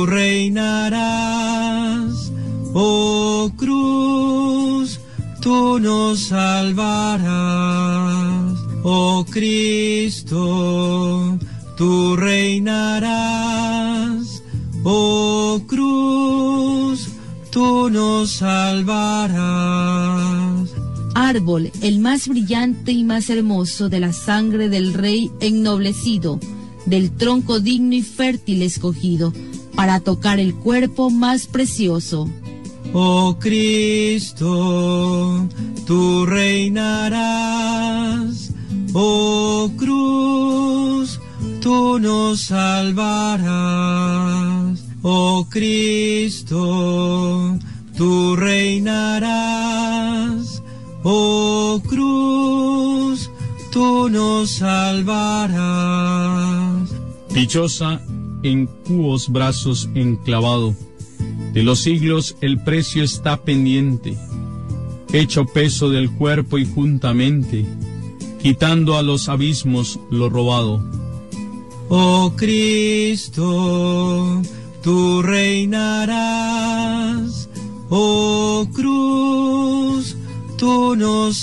reinarás, oh cruz, tú nos salvarás, oh Cristo, tú reinarás, oh cruz, tú nos salvarás. Árbol, el más brillante y más hermoso de la sangre del Rey ennoblecido, del tronco digno y fértil escogido, para tocar el cuerpo más precioso. Oh Cristo, tú reinarás, oh cruz, tú nos salvarás, oh Cristo, tú reinarás, oh cruz, tú nos salvarás. Dichosa en cúos brazos enclavado, de los siglos el precio está pendiente, hecho peso del cuerpo y juntamente, quitando a los abismos lo robado. Oh Cristo, tú reinarás, oh cruz, tú nos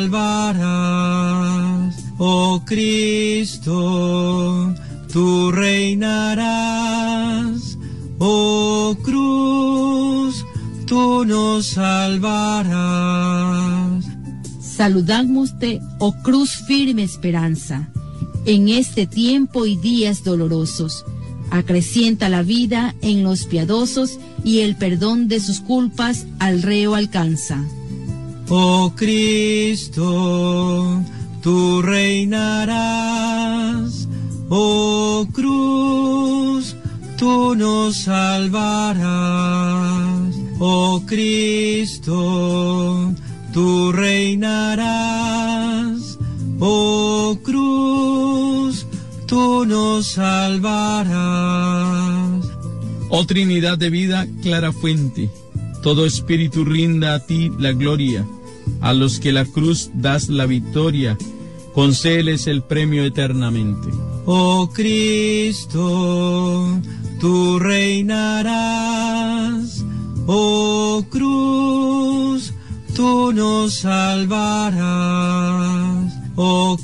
salvarás, oh Cristo, tú reinarás, oh cruz, tú nos salvarás. Saludámoste, oh cruz firme esperanza, en este tiempo y días dolorosos. Acrecienta la vida en los piadosos y el perdón de sus culpas al reo alcanza. Oh Cristo, tú reinarás, oh cruz, tú nos salvarás, oh Cristo, tú reinarás, oh cruz, tú nos salvarás. Oh Trinidad de vida, clara fuente, todo espíritu rinda a ti la gloria, a los que la cruz das la victoria, concédeles el premio eternamente. Oh Cristo, tú reinarás, oh cruz, tú nos salvarás, oh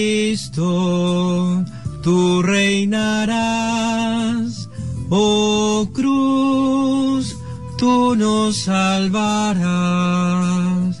Cristo, tú reinarás, oh cruz, tú nos salvarás.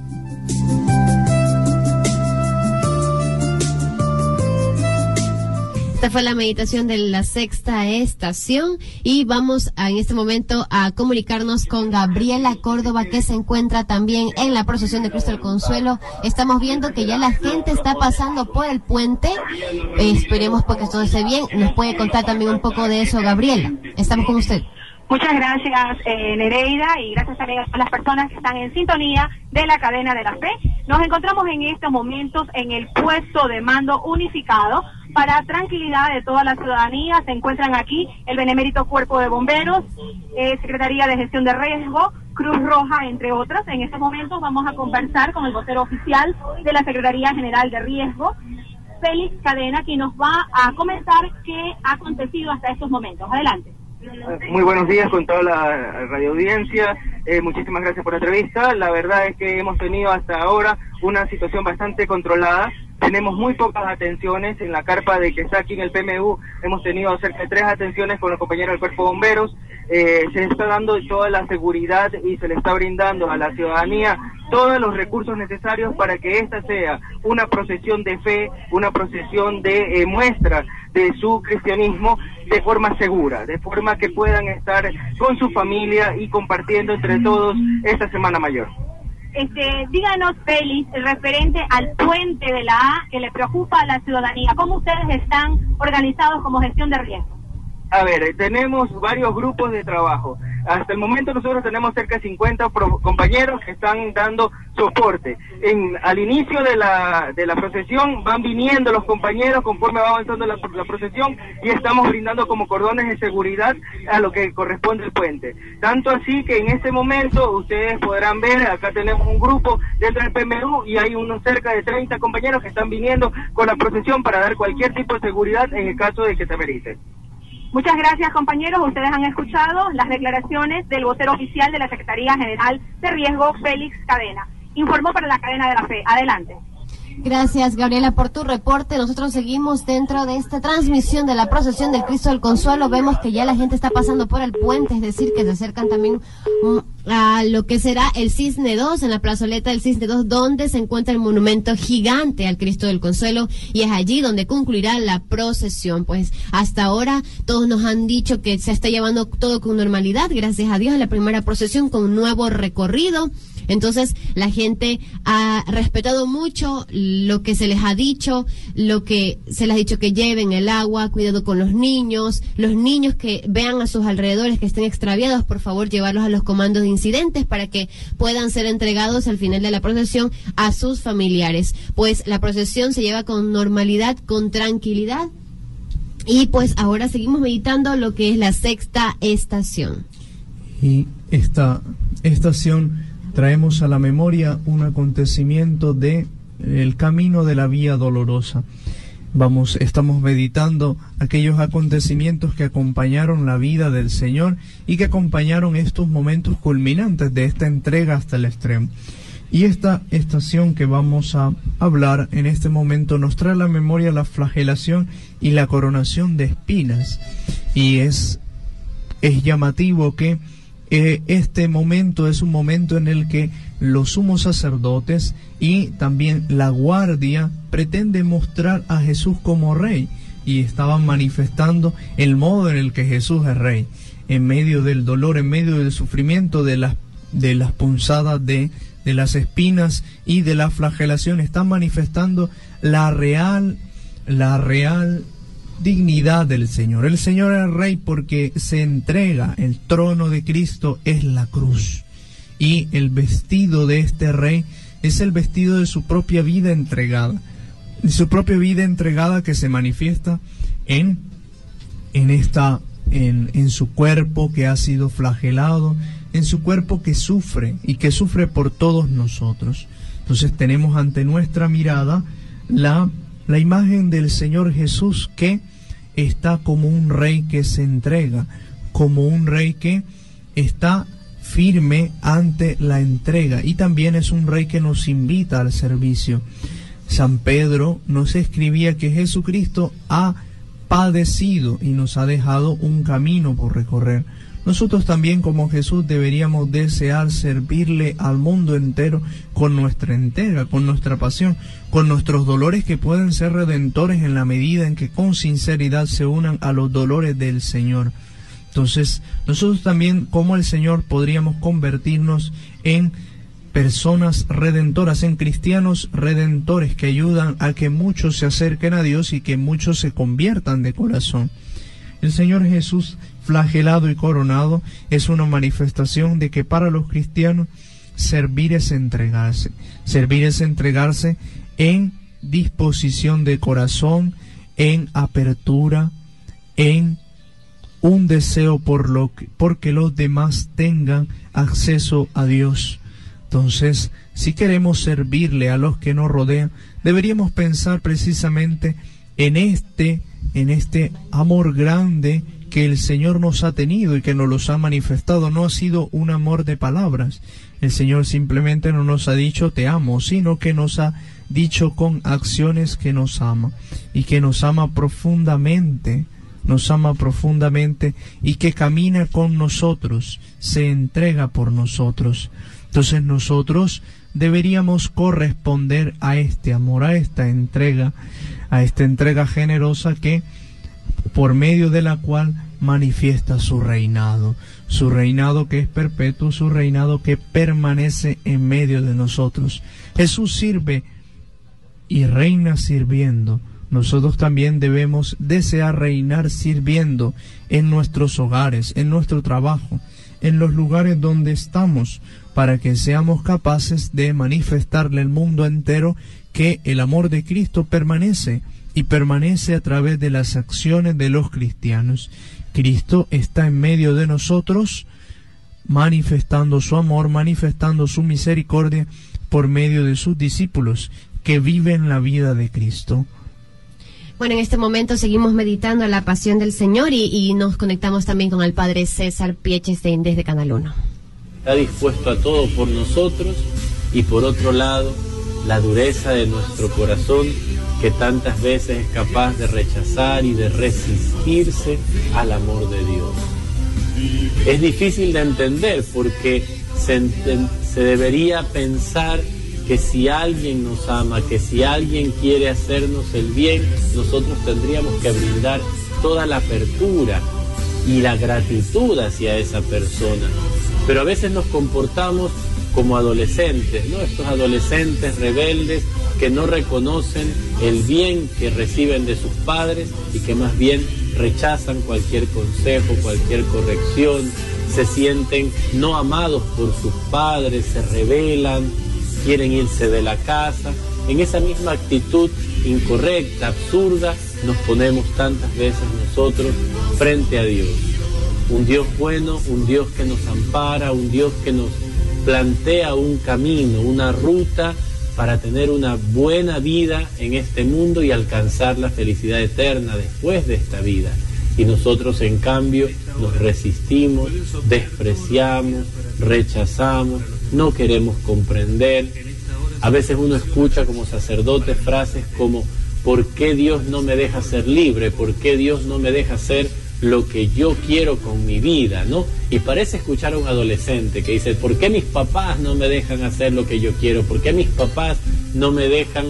Esta fue la meditación de la sexta estación y vamos en este momento a comunicarnos con Gabriela Córdoba, que se encuentra también en la procesión de Cristo del Consuelo. Estamos viendo que ya la gente está pasando por el puente. Esperemos porque todo esté bien. ¿Nos puede contar también un poco de eso, Gabriela? Estamos con usted. Muchas gracias, Nereida, y gracias también a todas las personas que están en sintonía de la cadena de la fe. Nos encontramos en estos momentos en el puesto de mando unificado para tranquilidad de toda la ciudadanía. Se encuentran aquí el Benemérito Cuerpo de Bomberos, Secretaría de Gestión de Riesgo, Cruz Roja, entre otras. En estos momentos vamos a conversar con el vocero oficial de la Secretaría General de Riesgo, Félix Cadena, quien nos va a comentar qué ha acontecido hasta estos momentos. Adelante. Muy buenos días con toda la radioaudiencia, muchísimas gracias por la entrevista. La verdad es que hemos tenido hasta ahora una situación bastante controlada. Tenemos muy pocas atenciones en la carpa de que está aquí en el PMU. Hemos tenido cerca de 3 atenciones con los compañeros del Cuerpo de Bomberos. Se le está dando toda la seguridad y se le está brindando a la ciudadanía todos los recursos necesarios para que esta sea una procesión de fe, una procesión de muestra de su cristianismo de forma segura, de forma que puedan estar con su familia y compartiendo entre todos esta Semana Mayor. Díganos, Félix, referente al puente de la A que le preocupa a la ciudadanía, ¿cómo ustedes están organizados como gestión de riesgo? A ver, tenemos varios grupos de trabajo. Hasta el momento nosotros tenemos cerca de 50 compañeros que están dando soporte. Al inicio de la procesión van viniendo los compañeros conforme va avanzando la procesión y estamos brindando como cordones de seguridad a lo que corresponde el puente. Tanto así que en este momento ustedes podrán ver, acá tenemos un grupo dentro del PMU y hay unos cerca de 30 compañeros que están viniendo con la procesión para dar cualquier tipo de seguridad en el caso de que se merite. Muchas gracias, compañeros. Ustedes han escuchado las declaraciones del vocero oficial de la Secretaría General de Riesgo, Félix Cadena. Informó para la cadena de la fe. Adelante. Gracias, Gabriela, por tu reporte. Nosotros seguimos dentro de esta transmisión de la procesión del Cristo del Consuelo. Vemos que ya la gente está pasando por el puente, es decir, que se acercan también a lo que será el Cisne 2, en la plazoleta del Cisne 2, donde se encuentra el monumento gigante al Cristo del Consuelo, y es allí donde concluirá la procesión. Pues hasta ahora todos nos han dicho que se está llevando todo con normalidad, gracias a Dios, la primera procesión con un nuevo recorrido. Entonces la gente ha respetado mucho lo que se les ha dicho, lo que se les ha dicho, que lleven el agua, cuidado con los niños que vean a sus alrededores, que estén extraviados, por favor llevarlos a los comandos de incidentes para que puedan ser entregados al final de la procesión a sus familiares. Pues la procesión se lleva con normalidad, con tranquilidad, y pues ahora seguimos meditando lo que es la sexta estación. Y esta estación traemos a la memoria un acontecimiento de el camino de la Vía Dolorosa. Estamos meditando aquellos acontecimientos que acompañaron la vida del Señor y que acompañaron estos momentos culminantes de esta entrega hasta el extremo. Y esta estación que vamos a hablar en este momento nos trae a la memoria la flagelación y la coronación de espinas. Y es llamativo que este momento es un momento en el que los sumos sacerdotes y también la guardia pretenden mostrar a Jesús como rey, y estaban manifestando el modo en el que Jesús es rey, en medio del dolor, en medio del sufrimiento, de las punzadas de las espinas y de la flagelación. Están manifestando la real dignidad del Señor. El Señor es rey porque se entrega. El trono de Cristo es la cruz, y el vestido de este rey es el vestido de su propia vida entregada, que se manifiesta en su cuerpo que ha sido flagelado, en su cuerpo que sufre y que sufre por todos nosotros. Entonces tenemos ante nuestra mirada la imagen del Señor Jesús, que está como un rey que se entrega, como un rey que está firme ante la entrega, y también es un rey que nos invita al servicio. San Pedro nos escribía que Jesucristo ha padecido y nos ha dejado un camino por recorrer. Nosotros también, como Jesús, deberíamos desear servirle al mundo entero con nuestra entrega, con nuestra pasión, con nuestros dolores que pueden ser redentores en la medida en que con sinceridad se unan a los dolores del Señor. Entonces, nosotros también, como el Señor, podríamos convertirnos en personas redentoras, en cristianos redentores que ayudan a que muchos se acerquen a Dios y que muchos se conviertan de corazón. El Señor Jesús, flagelado y coronado, es una manifestación de que para los cristianos servir es entregarse. Servir es entregarse en disposición de corazón, en apertura, en un deseo porque los demás tengan acceso a Dios. Entonces, si queremos servirle a los que nos rodean, deberíamos pensar precisamente en este amor grande que el Señor nos ha tenido y que nos los ha manifestado. No ha sido un amor de palabras. El Señor simplemente no nos ha dicho te amo, sino que nos ha dicho con acciones que nos ama y que nos ama profundamente y que camina con nosotros, se entrega por nosotros. Entonces nosotros deberíamos corresponder a este amor, a esta entrega generosa que por medio de la cual manifiesta su reinado que es perpetuo, su reinado que permanece en medio de nosotros. Jesús sirve y reina sirviendo. Nosotros también debemos desear reinar sirviendo en nuestros hogares, en nuestro trabajo, en los lugares donde estamos, para que seamos capaces de manifestarle al mundo entero que el amor de Cristo permanece, y permanece a través de las acciones de los cristianos. Cristo está en medio de nosotros, manifestando su amor, manifestando su misericordia por medio de sus discípulos que viven la vida de Cristo. Bueno, en este momento seguimos meditando la pasión del Señor y nos conectamos también con el Padre César Piechestein desde Canal 1. Está dispuesto a todo por nosotros, y por otro lado, la dureza de nuestro corazón, que tantas veces es capaz de rechazar y de resistirse al amor de Dios. Es difícil de entender porque se debería pensar que si alguien nos ama, que si alguien quiere hacernos el bien, nosotros tendríamos que brindar toda la apertura y la gratitud hacia esa persona. Pero a veces nos comportamos como adolescentes, ¿no? Estos adolescentes rebeldes que no reconocen el bien que reciben de sus padres y que más bien rechazan cualquier consejo, cualquier corrección, se sienten no amados por sus padres, se rebelan, quieren irse de la casa. En esa misma actitud incorrecta, absurda, nos ponemos tantas veces nosotros frente a Dios. Un Dios bueno, un Dios que nos ampara, un Dios que nos plantea un camino, una ruta para tener una buena vida en este mundo y alcanzar la felicidad eterna después de esta vida. Y nosotros, en cambio, nos resistimos, despreciamos, rechazamos, no queremos comprender. A veces uno escucha como sacerdote frases como: ¿por qué Dios no me deja ser libre? ¿Por qué Dios no me deja hacer lo que yo quiero con mi vida? ¿No? Y parece escuchar a un adolescente que dice: ¿por qué mis papás no me dejan hacer lo que yo quiero? ¿Por qué mis papás no me dejan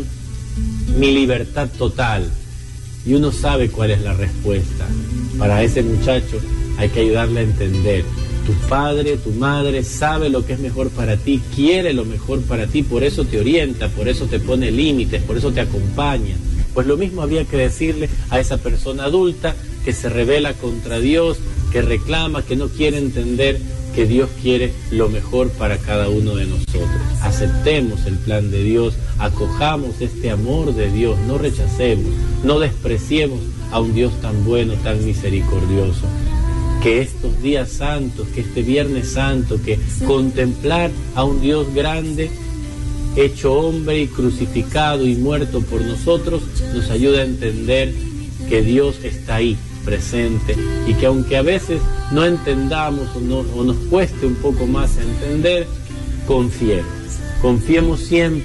mi libertad total? Y uno sabe cuál es la respuesta. Para ese muchacho hay que ayudarle a entender: tu padre, tu madre sabe lo que es mejor para ti, quiere lo mejor para ti, por eso te orienta, por eso te pone límites, por eso te acompaña. Pues lo mismo había que decirle a esa persona adulta que se rebela contra Dios, que reclama, que no quiere entender que Dios quiere lo mejor para cada uno de nosotros. Aceptemos el plan de Dios, acojamos este amor de Dios, no rechacemos, no despreciemos a un Dios tan bueno, tan misericordioso. Que estos días santos, que este Viernes Santo, que contemplar a un Dios grande, hecho hombre y crucificado y muerto por nosotros, nos ayuda a entender que Dios está ahí, presente, y que aunque a veces no entendamos o nos cueste un poco más entender, confiemos siempre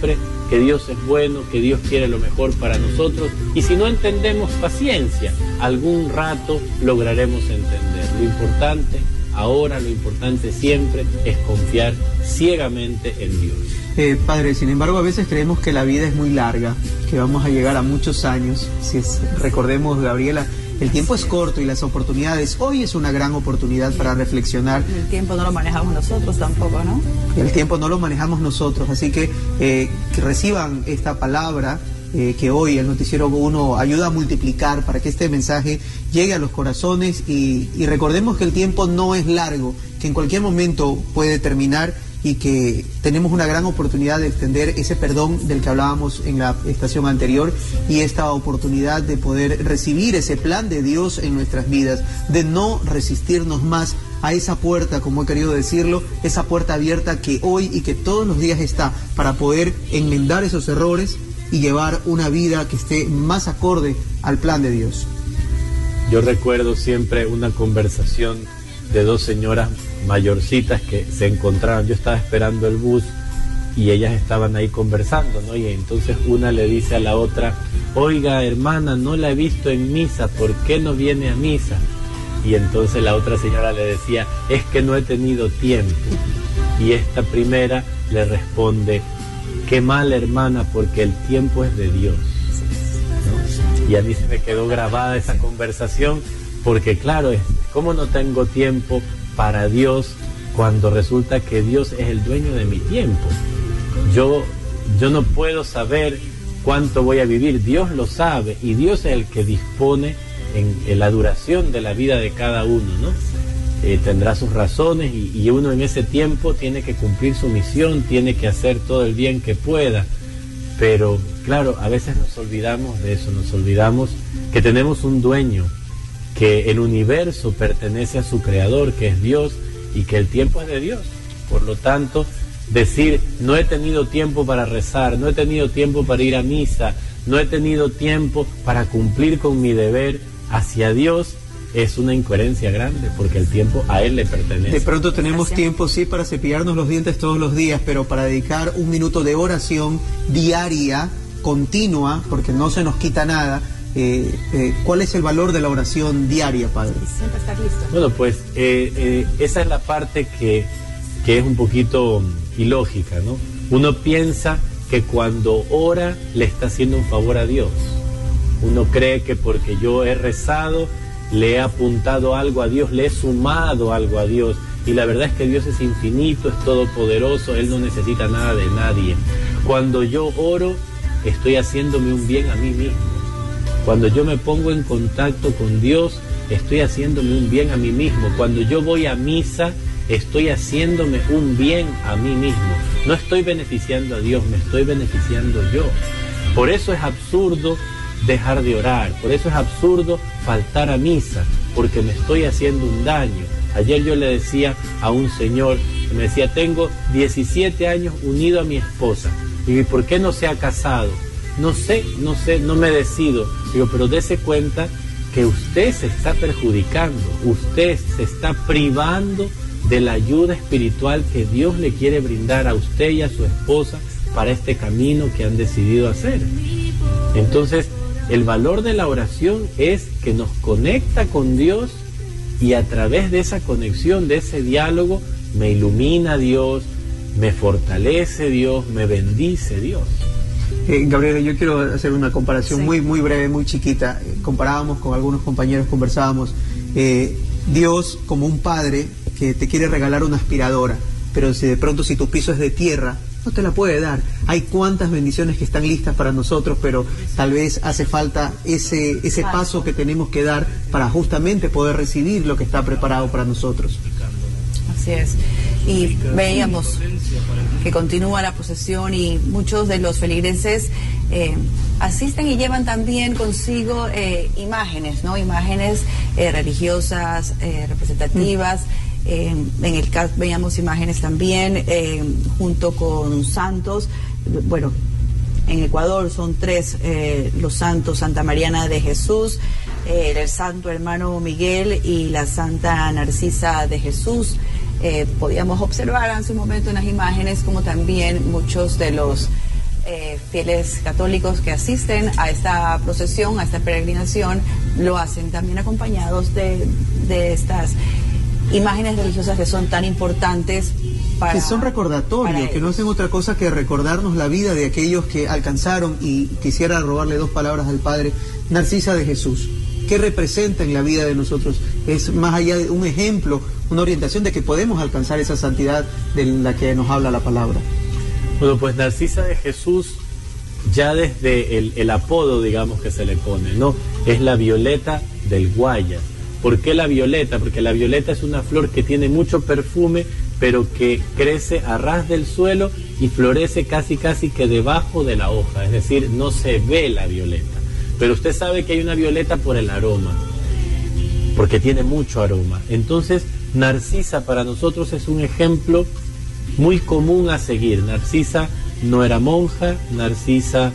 que Dios es bueno, que Dios quiere lo mejor para nosotros, y si no entendemos, paciencia, algún rato lograremos entender. Lo importante ahora, lo importante siempre es confiar ciegamente en Dios. Padre, sin embargo, a veces creemos que la vida es muy larga, que vamos a llegar a muchos años. Recordemos, Gabriela, el tiempo es corto y las oportunidades. Hoy es una gran oportunidad para reflexionar. El tiempo no lo manejamos nosotros tampoco, ¿no? El tiempo no lo manejamos nosotros, así que reciban esta palabra que hoy el Noticiero 1 ayuda a multiplicar para que este mensaje llegue a los corazones y recordemos que el tiempo no es largo, que en cualquier momento puede terminar y que tenemos una gran oportunidad de extender ese perdón del que hablábamos en la estación anterior y esta oportunidad de poder recibir ese plan de Dios en nuestras vidas, de no resistirnos más a esa puerta, como he querido decirlo, esa puerta abierta que hoy y que todos los días está para poder enmendar esos errores y llevar una vida que esté más acorde al plan de Dios. Yo recuerdo siempre una conversación de dos señoras mayorcitas que se encontraron. Yo estaba esperando el bus y ellas estaban ahí conversando, ¿no? Y entonces una le dice a la otra: oiga, hermana, no la he visto en misa, ¿por qué no viene a misa? Y entonces la otra señora le decía: es que no he tenido tiempo. Y esta primera le responde: qué mal, hermana, porque el tiempo es de Dios, ¿no? Y a mí se me quedó grabada esa conversación, porque claro, ¿cómo no tengo tiempo para Dios cuando resulta que Dios es el dueño de mi tiempo? Yo no puedo saber cuánto voy a vivir, Dios lo sabe, y Dios es el que dispone en la duración de la vida de cada uno, ¿no? Tendrá sus razones y uno en ese tiempo tiene que cumplir su misión, tiene que hacer todo el bien que pueda, pero claro, a veces nos olvidamos de eso, nos olvidamos que tenemos un dueño, que el universo pertenece a su creador, que es Dios, y que el tiempo es de Dios. Por lo tanto, decir no he tenido tiempo para rezar, no he tenido tiempo para ir a misa, no he tenido tiempo para cumplir con mi deber hacia Dios, es una incoherencia grande, porque el tiempo a Él le pertenece. De pronto tenemos tiempo, sí, para cepillarnos los dientes todos los días, pero para dedicar un minuto de oración diaria, continua, porque no se nos quita nada. ¿Cuál es el valor de la oración diaria, Padre? Siempre estar listo. Bueno, pues esa es la parte que es un poquito ilógica, ¿no? Uno piensa que cuando ora le está haciendo un favor a Dios. Uno cree que porque yo he rezado, le he apuntado algo a Dios, le he sumado algo a Dios. Y la verdad es que Dios es infinito, es todopoderoso, Él no necesita nada de nadie. Cuando yo oro, estoy haciéndome un bien a mí mismo. Cuando yo me pongo en contacto con Dios, estoy haciéndome un bien a mí mismo. Cuando yo voy a misa, estoy haciéndome un bien a mí mismo. No estoy beneficiando a Dios, me estoy beneficiando yo. Por eso es absurdo dejar de orar, por eso es absurdo faltar a misa, porque me estoy haciendo un daño. Ayer yo le decía a un señor, me decía, tengo 17 años unido a mi esposa, y ¿por qué no se ha casado? No sé, no me decido. Digo, pero dése cuenta que usted se está perjudicando, usted se está privando de la ayuda espiritual que Dios le quiere brindar a usted y a su esposa para este camino que han decidido hacer. Entonces, el valor de la oración es que nos conecta con Dios y a través de esa conexión, de ese diálogo, me ilumina Dios, me fortalece Dios, me bendice Dios. Gabriela, yo quiero hacer una comparación muy breve, muy chiquita. Comparábamos con algunos compañeros, conversábamos. Dios como un padre que te quiere regalar una aspiradora, pero si de pronto si tu piso es de tierra, no te la puede dar. Hay cuantas bendiciones que están listas para nosotros, pero tal vez hace falta ese paso que tenemos que dar para justamente poder recibir lo que está preparado para nosotros. Así es. Y veíamos que continúa la procesión y muchos de los feligreses asisten y llevan también consigo imágenes, ¿no? Imágenes religiosas, representativas. En el caso veíamos imágenes también junto con santos. Bueno, en Ecuador son 3 los santos: Santa Mariana de Jesús, el Santo Hermano Miguel y la Santa Narcisa de Jesús. Podíamos observar hace un momento en las imágenes como también muchos de los fieles católicos que asisten a esta procesión, a esta peregrinación, lo hacen también acompañados de estas imágenes religiosas que son tan importantes que son recordatorios, que no hacen otra cosa que recordarnos la vida de aquellos que alcanzaron. Y quisiera robarle 2 palabras al Padre. Narcisa de Jesús, ¿qué representa en la vida de nosotros? Es más allá de un ejemplo, una orientación de que podemos alcanzar esa santidad de la que nos habla la palabra. Bueno, pues Narcisa de Jesús, ya desde el apodo, digamos, que se le pone, ¿no? Es la violeta del Guayas. ¿Por qué la violeta? Porque la violeta es una flor que tiene mucho perfume, pero que crece a ras del suelo y florece casi que debajo de la hoja, es decir, no se ve la violeta. Pero usted sabe que hay una violeta por el aroma, porque tiene mucho aroma. Entonces, Narcisa para nosotros es un ejemplo muy común a seguir. Narcisa no era monja, Narcisa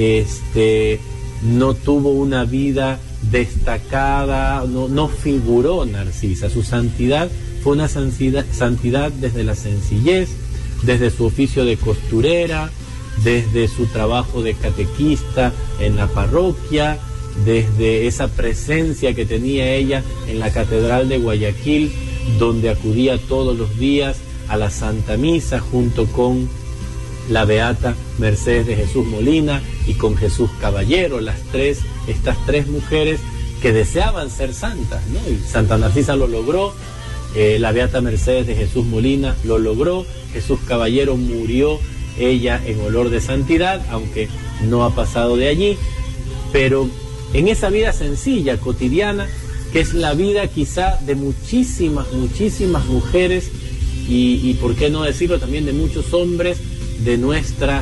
no tuvo una vida destacada, no figuró Narcisa. Su santidad fue una santidad desde la sencillez, desde su oficio de costurera, desde su trabajo de catequista en la parroquia, desde esa presencia que tenía ella en la Catedral de Guayaquil, donde acudía todos los días a la Santa Misa junto con la Beata Mercedes de Jesús Molina y con Jesús Caballero, estas tres mujeres que deseaban ser santas, ¿no? Y Santa Narcisa lo logró, la Beata Mercedes de Jesús Molina lo logró, Jesús Caballero murió ella en olor de santidad, aunque no ha pasado de allí, pero en esa vida sencilla, cotidiana, que es la vida quizá de muchísimas mujeres y por qué no decirlo también de muchos hombres de nuestra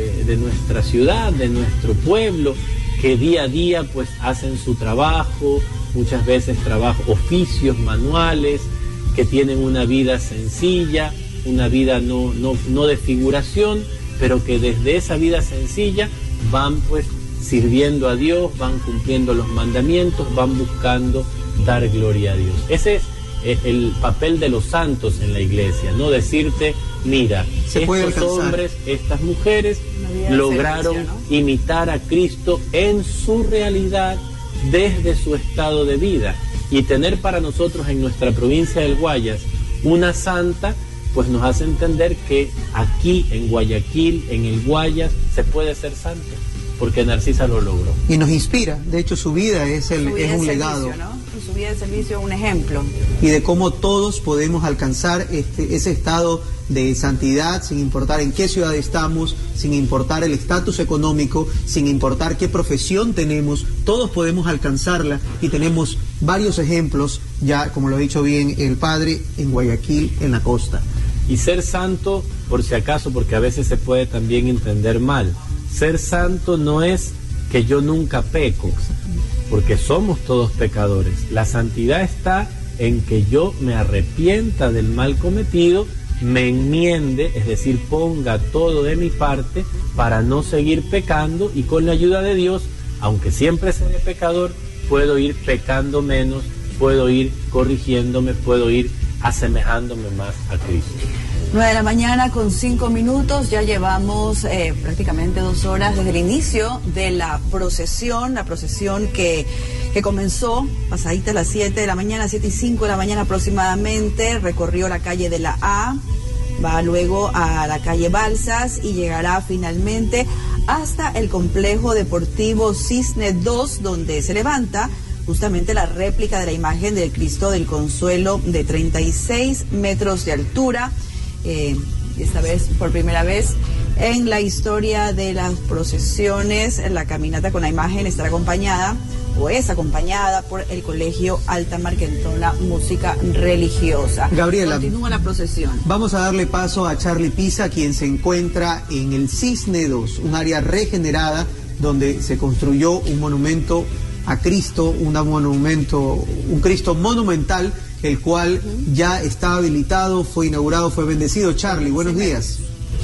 ciudad, de nuestro pueblo, que día a día pues hacen su trabajo, muchas veces oficios manuales, que tienen una vida sencilla, una vida no de figuración, pero que desde esa vida sencilla van pues sirviendo a Dios, van cumpliendo los mandamientos, van buscando dar gloria a Dios. Ese es el papel de los santos en la iglesia, no decirte, mira, estos hombres, estas mujeres lograron servicio, ¿no? Imitar a Cristo en su realidad desde su estado de vida, y tener para nosotros en nuestra provincia del Guayas una santa, pues nos hace entender que aquí en Guayaquil, en el Guayas, se puede ser santo, porque Narcisa lo logró. Y nos inspira, de hecho su vida es un legado. ¿No? Su vida de servicio es un ejemplo. Y de cómo todos podemos alcanzar ese estado de santidad sin importar en qué ciudad estamos, sin importar el estatus económico, sin importar qué profesión tenemos, todos podemos alcanzarla, y tenemos varios ejemplos, ya como lo ha dicho bien el padre, en Guayaquil, en la costa. Y ser santo, por si acaso, porque a veces se puede también entender mal, ser santo no es que yo nunca peco, porque somos todos pecadores. La santidad está en que yo me arrepienta del mal cometido, me enmiende, es decir, ponga todo de mi parte para no seguir pecando, y con la ayuda de Dios, aunque siempre seré pecador, puedo ir pecando menos, puedo ir corrigiéndome, puedo ir asemejándome más a Cristo. 9:05 a.m, ya llevamos prácticamente 2 horas desde el inicio de la procesión que comenzó pasadita a las 7 de la mañana, 7:05 de la mañana aproximadamente, recorrió la calle de la A, va luego a la calle Balsas y llegará finalmente hasta el complejo deportivo Cisne 2, donde se levanta justamente la réplica de la imagen del Cristo del Consuelo de 36 metros de altura. Esta vez, por primera vez en la historia de las procesiones, la caminata con la imagen estará acompañada o es acompañada por el Colegio Altamar, que entona música religiosa. Gabriela, continúa la procesión. Vamos a darle paso a Charlie Pisa, quien se encuentra en el Cisne 2, un área regenerada donde se construyó un monumento a Cristo, un Cristo monumental, el cual ya está habilitado, fue inaugurado, fue bendecido. Charlie, buenos días.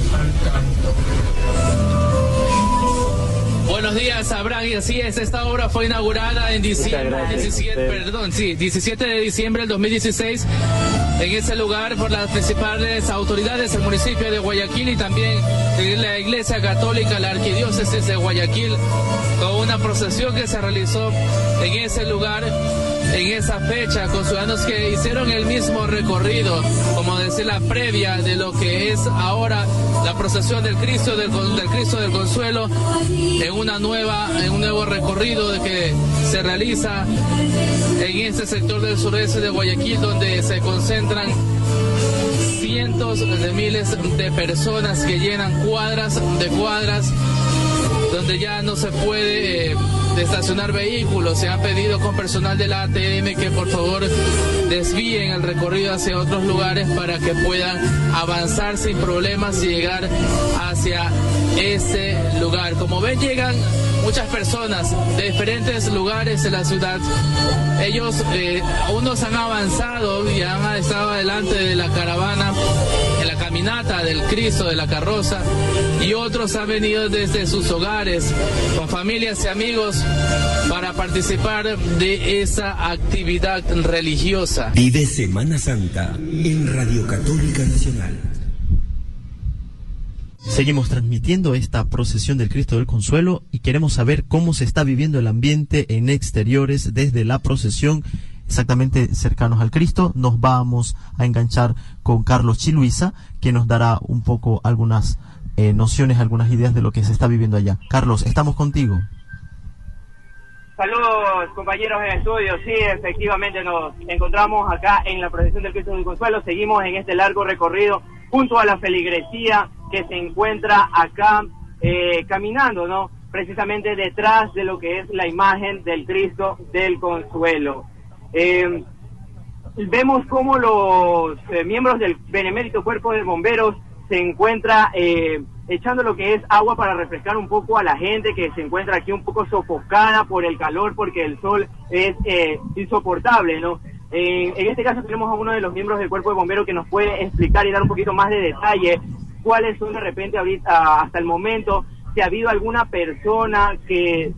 Buenos días, Abraham, y así es, esta obra fue inaugurada en 17 de diciembre del 2016 en ese lugar por las principales autoridades del municipio de Guayaquil y también de la Iglesia Católica, la Arquidiócesis de Guayaquil, con una procesión que se realizó en ese lugar, en esa fecha, con ciudadanos que hicieron el mismo recorrido, como decir, la previa de lo que es ahora la procesión del Cristo del Consuelo, en un nuevo recorrido que se realiza en este sector del sureste de Guayaquil, donde se concentran cientos de miles de personas que llenan cuadras de cuadras, donde ya no se puede estacionar vehículos. Se ha pedido con personal de la ATM que por favor desvíen el recorrido hacia otros lugares para que puedan avanzar sin problemas y llegar hacia ese lugar. Como ven, llegan muchas personas de diferentes lugares de la ciudad. Ellos, unos han avanzado y han estado delante de la caravana, en la caminata del Cristo, de la carroza, y otros han venido desde sus hogares, con familias y amigos, para participar de esa actividad religiosa. Vive Semana Santa en Radio Católica Nacional. Seguimos transmitiendo esta procesión del Cristo del Consuelo y queremos saber cómo se está viviendo el ambiente en exteriores desde la procesión, exactamente cercanos al Cristo. Nos vamos a enganchar con Carlos Chiluisa, que nos dará un poco algunas nociones, algunas ideas de lo que se está viviendo allá. Carlos, estamos contigo. Saludos, compañeros en estudio. Sí, efectivamente nos encontramos acá en la procesión del Cristo del Consuelo. Seguimos en este largo recorrido junto a la feligresía que se encuentra acá caminando, ¿no? Precisamente detrás de lo que es la imagen del Cristo del Consuelo. Vemos cómo los miembros del Benemérito Cuerpo de Bomberos se encuentra echando lo que es agua para refrescar un poco a la gente que se encuentra aquí un poco sofocada por el calor, porque el sol es insoportable, ¿no? En este caso tenemos a uno de los miembros del Cuerpo de Bomberos que nos puede explicar y dar un poquito más de detalle cuáles son de repente ahorita, hasta el momento, si ha habido alguna persona que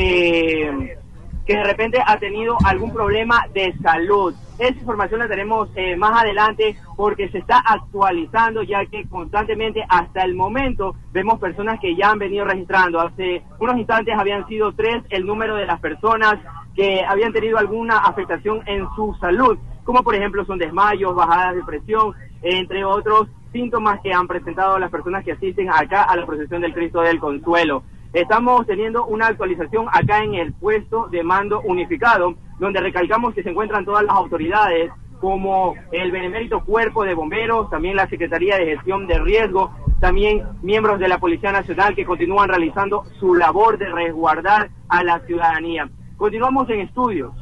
de repente ha tenido algún problema de salud. Esa información la tenemos más adelante porque se está actualizando, ya que constantemente hasta el momento vemos personas que ya han venido registrando. Hace unos instantes habían sido 3 el número de las personas que habían tenido alguna afectación en su salud, como por ejemplo son desmayos, bajadas de presión, entre otros síntomas que han presentado las personas que asisten acá a la procesión del Cristo del Consuelo. Estamos teniendo una actualización acá en el puesto de mando unificado, donde recalcamos que se encuentran todas las autoridades, como el Benemérito Cuerpo de Bomberos, también la Secretaría de Gestión de Riesgo, también miembros de la Policía Nacional que continúan realizando su labor de resguardar a la ciudadanía. Continuamos en estudios.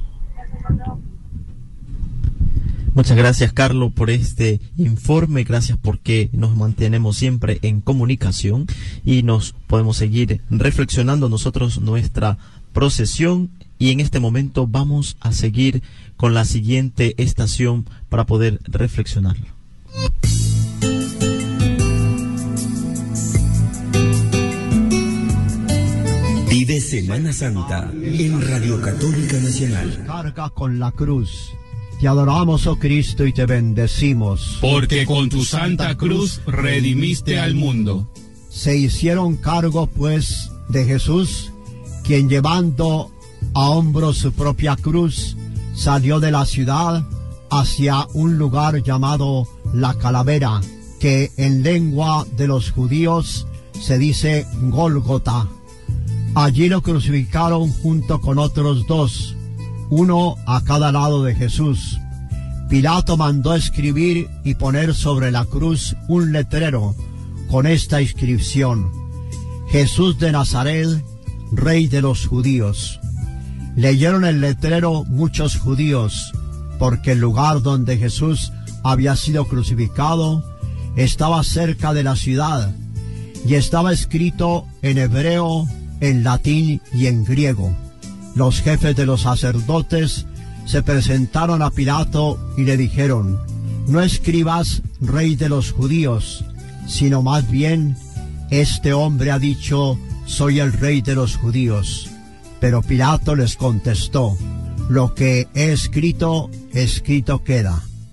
Muchas gracias, Carlos, por este informe. Gracias porque nos mantenemos siempre en comunicación y nos podemos seguir reflexionando nosotros nuestra procesión. Y en este momento vamos a seguir con la siguiente estación para poder reflexionar. Vive Semana Santa en Radio Católica Nacional. Carga con la cruz. Te adoramos, oh Cristo, y te bendecimos. Porque con tu santa cruz redimiste al mundo. Se hicieron cargo, pues, de Jesús, quien llevando a hombros su propia cruz, salió de la ciudad hacia un lugar llamado La Calavera, que en lengua de los judíos se dice Gólgota. Allí lo crucificaron junto con otros 2, uno a cada lado de Jesús. Pilato mandó escribir y poner sobre la cruz un letrero con esta inscripción: Jesús de Nazaret, Rey de los Judíos. Leyeron el letrero muchos judíos, porque el lugar donde Jesús había sido crucificado estaba cerca de la ciudad, y estaba escrito en hebreo, en latín y en griego. Los jefes de los sacerdotes se presentaron a Pilato y le dijeron: no escribas Rey de los Judíos, sino más bien, este hombre ha dicho, soy el Rey de los Judíos. Pero Pilato les contestó: lo que he escrito, escrito queda.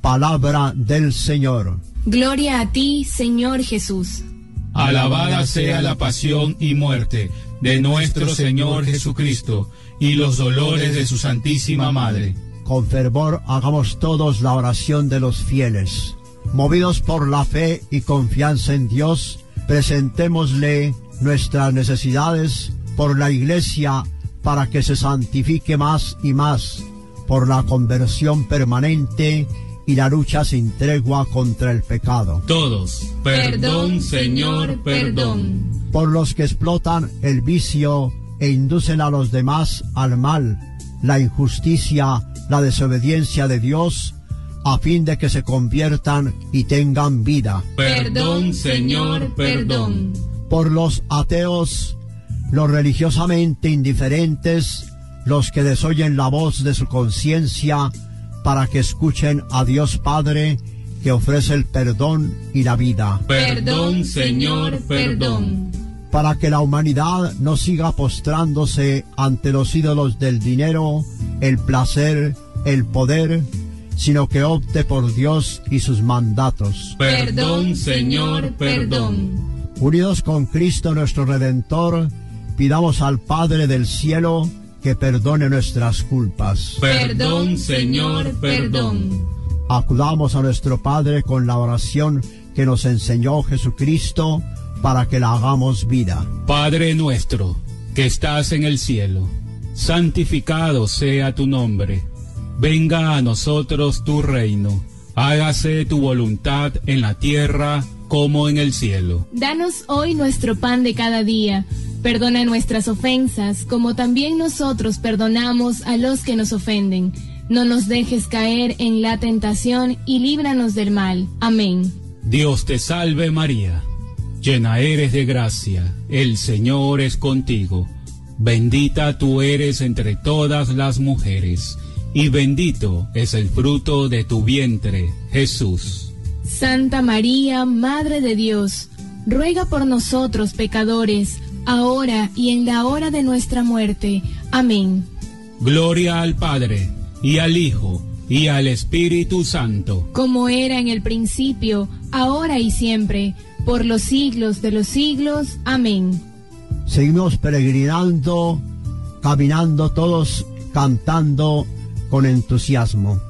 Palabra del Señor. Gloria a ti, Señor Jesús. Alabada sea la pasión y muerte de nuestro Señor Jesucristo y los dolores de su Santísima Madre. Con fervor hagamos todos la oración de los fieles. Movidos por la fe y confianza en Dios, presentémosle nuestras necesidades por la Iglesia para que se santifique más y más, por la conversión permanente y la lucha sin tregua contra el pecado. Todos, perdón, Señor, perdón. Por los que explotan el vicio e inducen a los demás al mal, la injusticia, la desobediencia de Dios, a fin de que se conviertan y tengan vida. Perdón, Señor, perdón. Por los ateos, los religiosamente indiferentes, los que desoyen la voz de su conciencia, para que escuchen a Dios Padre, que ofrece el perdón y la vida. Perdón, Señor, perdón. Para que la humanidad no siga postrándose ante los ídolos del dinero, el placer, el poder, sino que opte por Dios y sus mandatos. Perdón, Señor, perdón. Unidos con Cristo nuestro Redentor, pidamos al Padre del cielo que perdone nuestras culpas. Perdón, Señor, perdón. Acudamos a nuestro Padre con la oración que nos enseñó Jesucristo para que la hagamos vida. Padre nuestro, que estás en el cielo, santificado sea tu nombre. Venga a nosotros tu reino. Hágase tu voluntad en la tierra como en el cielo. Danos hoy nuestro pan de cada día. Perdona nuestras ofensas, como también nosotros perdonamos a los que nos ofenden. No nos dejes caer en la tentación y líbranos del mal. Amén. Dios te salve María, llena eres de gracia, el Señor es contigo. Bendita tú eres entre todas las mujeres, y bendito es el fruto de tu vientre, Jesús. Santa María, Madre de Dios, ruega por nosotros pecadores, ahora y en la hora de nuestra muerte. Amén. Gloria al Padre, y al Hijo, y al Espíritu Santo. Como era en el principio, ahora y siempre, por los siglos de los siglos. Amén. Seguimos peregrinando, caminando todos, cantando con entusiasmo.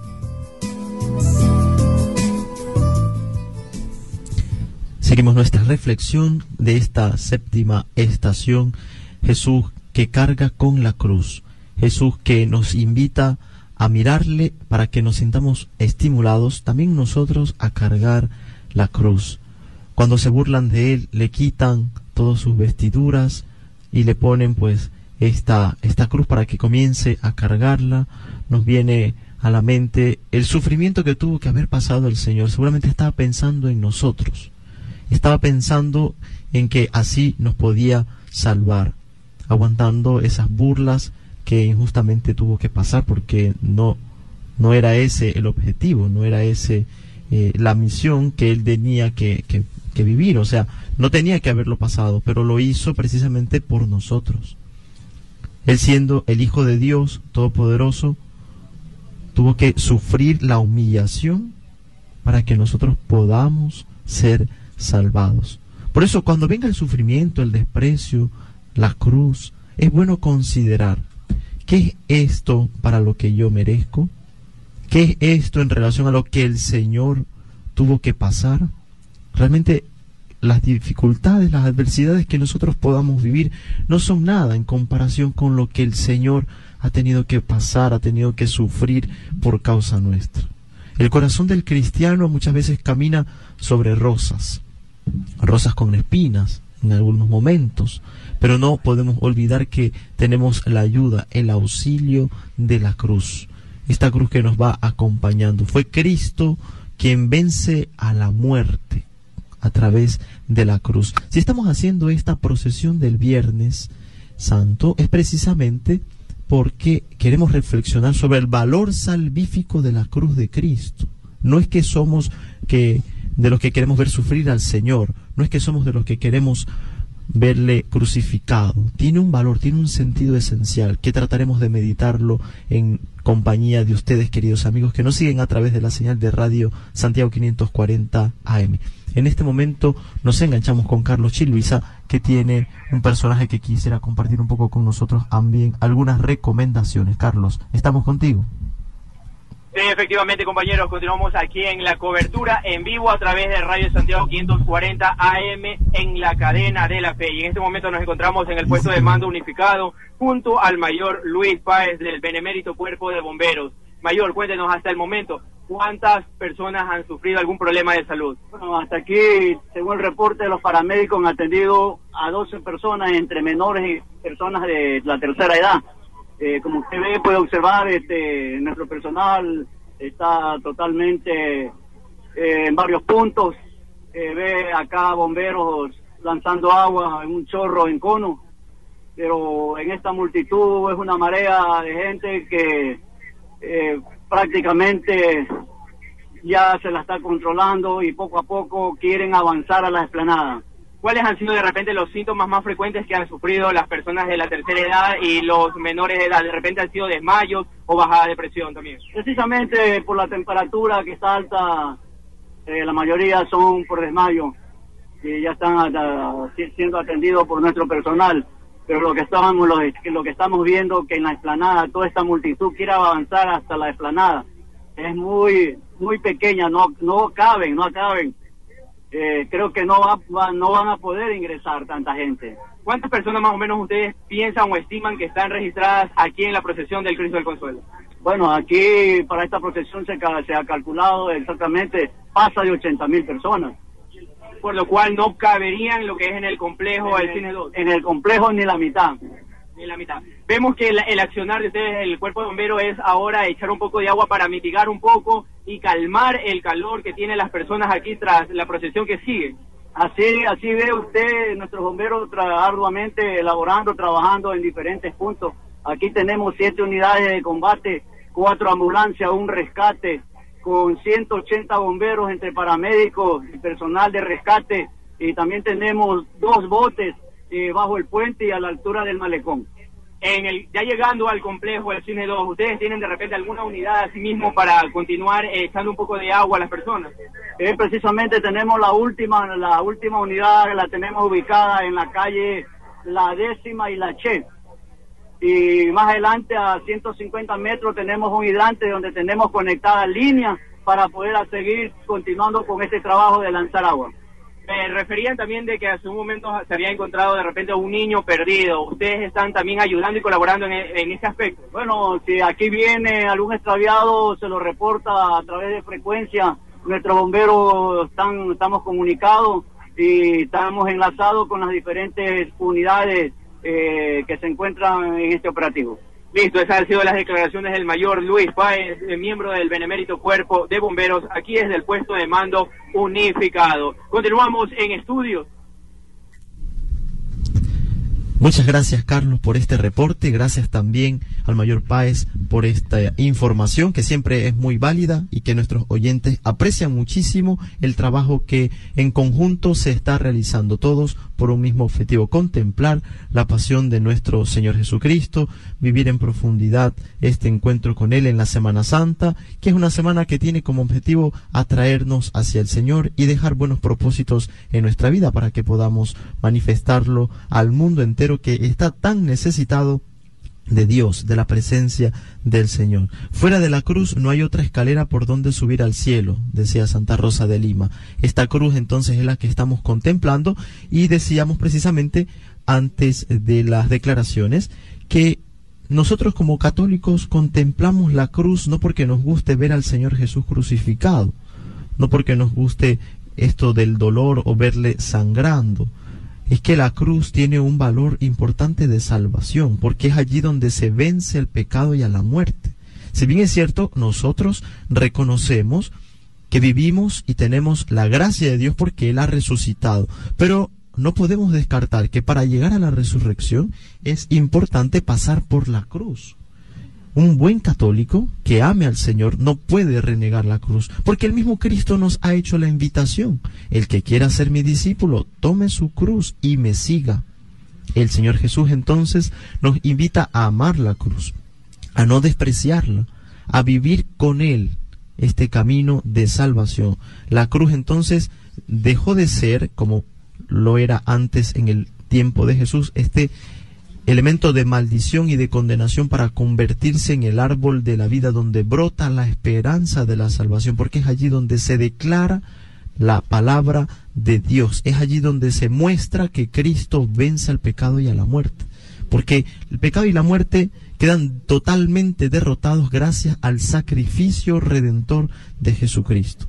Seguimos nuestra reflexión de esta séptima estación. Jesús que carga con la cruz. Jesús que nos invita a mirarle para que nos sintamos estimulados también nosotros a cargar la cruz. Cuando se burlan de él, le quitan todas sus vestiduras y le ponen pues esta cruz para que comience a cargarla. Nos viene a la mente el sufrimiento que tuvo que haber pasado el Señor. Seguramente estaba pensando en nosotros. Estaba pensando en que así nos podía salvar, aguantando esas burlas que injustamente tuvo que pasar, porque no era ese el objetivo, no era ese la misión que él tenía que vivir. O sea, no tenía que haberlo pasado, pero lo hizo precisamente por nosotros. Él, siendo el Hijo de Dios Todopoderoso, tuvo que sufrir la humillación para que nosotros podamos ser salvados. Por eso, cuando venga el sufrimiento, el desprecio, la cruz, es bueno considerar: ¿qué es esto para lo que yo merezco? ¿Qué es esto en relación a lo que el Señor tuvo que pasar? Realmente las dificultades, las adversidades que nosotros podamos vivir no son nada en comparación con lo que el Señor ha tenido que pasar, ha tenido que sufrir por causa nuestra. El corazón del cristiano muchas veces camina sobre rosas con espinas en algunos momentos, pero no podemos olvidar que tenemos la ayuda, el auxilio de la cruz, esta cruz que nos va acompañando. Fue Cristo quien vence a la muerte a través de la cruz. Si estamos haciendo esta procesión del Viernes Santo, es precisamente porque queremos reflexionar sobre el valor salvífico de la cruz de Cristo. No es que somos de los que queremos ver sufrir al Señor, no es que somos de los que queremos verle crucificado. Tiene un valor, tiene un sentido esencial que trataremos de meditarlo en compañía de ustedes, queridos amigos, que nos siguen a través de la señal de radio Santiago 540 AM. En este momento nos enganchamos con Carlos Chiluisa, que tiene un personaje que quisiera compartir un poco con nosotros también, algunas recomendaciones. Carlos, estamos contigo. Efectivamente, compañeros, continuamos aquí en la cobertura en vivo a través de Radio Santiago 540 AM en la cadena de la fe. Y en este momento nos encontramos en el puesto de mando unificado junto al mayor Luis Páez del Benemérito Cuerpo de Bomberos. Mayor, cuéntenos hasta el momento, ¿cuántas personas han sufrido algún problema de salud? Bueno, hasta aquí, según el reporte de los paramédicos, han atendido a 12 personas, entre menores y personas de la tercera edad. Como usted ve, puede observar, nuestro personal está totalmente en varios puntos. Ve acá bomberos lanzando agua en un chorro en cono, pero en esta multitud es una marea de gente que prácticamente ya se la está controlando y poco a poco quieren avanzar a la explanada. ¿Cuáles han sido de repente los síntomas más frecuentes que han sufrido las personas de la tercera edad y los menores de edad? ¿De repente han sido desmayos o bajada de presión también? Precisamente por la temperatura que está alta, la mayoría son por desmayo y ya están siendo atendidos por nuestro personal. Pero lo que estamos viendo, que en la explanada toda esta multitud quiere avanzar hasta la explanada, es muy pequeña, no caben. Creo que no van a poder ingresar tanta gente. ¿Cuántas personas más o menos ustedes piensan o estiman que están registradas aquí en la procesión del Cristo del Consuelo? Bueno, aquí para esta procesión se ha calculado exactamente, pasa de 80.000 personas. Por lo cual no caberían lo que es en el complejo del Cine 2. En el complejo ni la mitad. Ni la mitad. Vemos que el accionar de ustedes, el cuerpo de bomberos, es ahora echar un poco de agua para mitigar un poco y calmar el calor que tienen las personas aquí tras la procesión que sigue. Así ve usted nuestros bomberos arduamente elaborando, trabajando en diferentes puntos. Aquí tenemos 7 unidades de combate, 4 ambulancias, un rescate, con 180 bomberos entre paramédicos y personal de rescate, y también tenemos 2 botes bajo el puente y a la altura del malecón. Ya llegando al complejo del Cine 2, ¿ustedes tienen de repente alguna unidad así mismo para continuar echando un poco de agua a las personas? Precisamente tenemos la última unidad, la tenemos ubicada en la calle La Décima y La Che. Y más adelante, a 150 metros, tenemos un hidrante donde tenemos conectadas líneas para poder seguir continuando con este trabajo de lanzar agua. Me referían también de que hace un momento se había encontrado de repente un niño perdido. ¿Ustedes están también ayudando y colaborando en ese aspecto? Bueno, si aquí viene algún extraviado, se lo reporta a través de frecuencia. Nuestros bomberos estamos comunicados y estamos enlazados con las diferentes unidades que se encuentran en este operativo. Listo, esas han sido las declaraciones del mayor Luis Páez, miembro del Benemérito Cuerpo de Bomberos, aquí desde el puesto de mando unificado. Continuamos en estudio. Muchas gracias, Carlos, por este reporte. Gracias también al mayor Páez por esta información que siempre es muy válida y que nuestros oyentes aprecian muchísimo el trabajo que en conjunto se está realizando, todos por un mismo objetivo: contemplar la pasión de nuestro Señor Jesucristo, vivir en profundidad este encuentro con Él en la Semana Santa, que es una semana que tiene como objetivo atraernos hacia el Señor y dejar buenos propósitos en nuestra vida para que podamos manifestarlo al mundo entero, que está tan necesitado de Dios, de la presencia del Señor. Fuera de la cruz no hay otra escalera por donde subir al cielo, decía Santa Rosa de Lima. Esta cruz entonces es la que estamos contemplando, y decíamos precisamente antes de las declaraciones que nosotros como católicos contemplamos la cruz no porque nos guste ver al Señor Jesús crucificado, no porque nos guste esto del dolor o verle sangrando. Es que la cruz tiene un valor importante de salvación, porque es allí donde se vence el pecado y a la muerte. Si bien es cierto, nosotros reconocemos que vivimos y tenemos la gracia de Dios porque Él ha resucitado, pero no podemos descartar que para llegar a la resurrección es importante pasar por la cruz. Un buen católico que ame al Señor no puede renegar la cruz, porque el mismo Cristo nos ha hecho la invitación. El que quiera ser mi discípulo, tome su cruz y me siga. El Señor Jesús entonces nos invita a amar la cruz, a no despreciarla, a vivir con Él este camino de salvación. La cruz entonces dejó de ser, como lo era antes en el tiempo de Jesús, este elemento de maldición y de condenación, para convertirse en el árbol de la vida donde brota la esperanza de la salvación, porque es allí donde se declara la palabra de Dios, es allí donde se muestra que Cristo vence al pecado y a la muerte, porque el pecado y la muerte quedan totalmente derrotados gracias al sacrificio redentor de Jesucristo.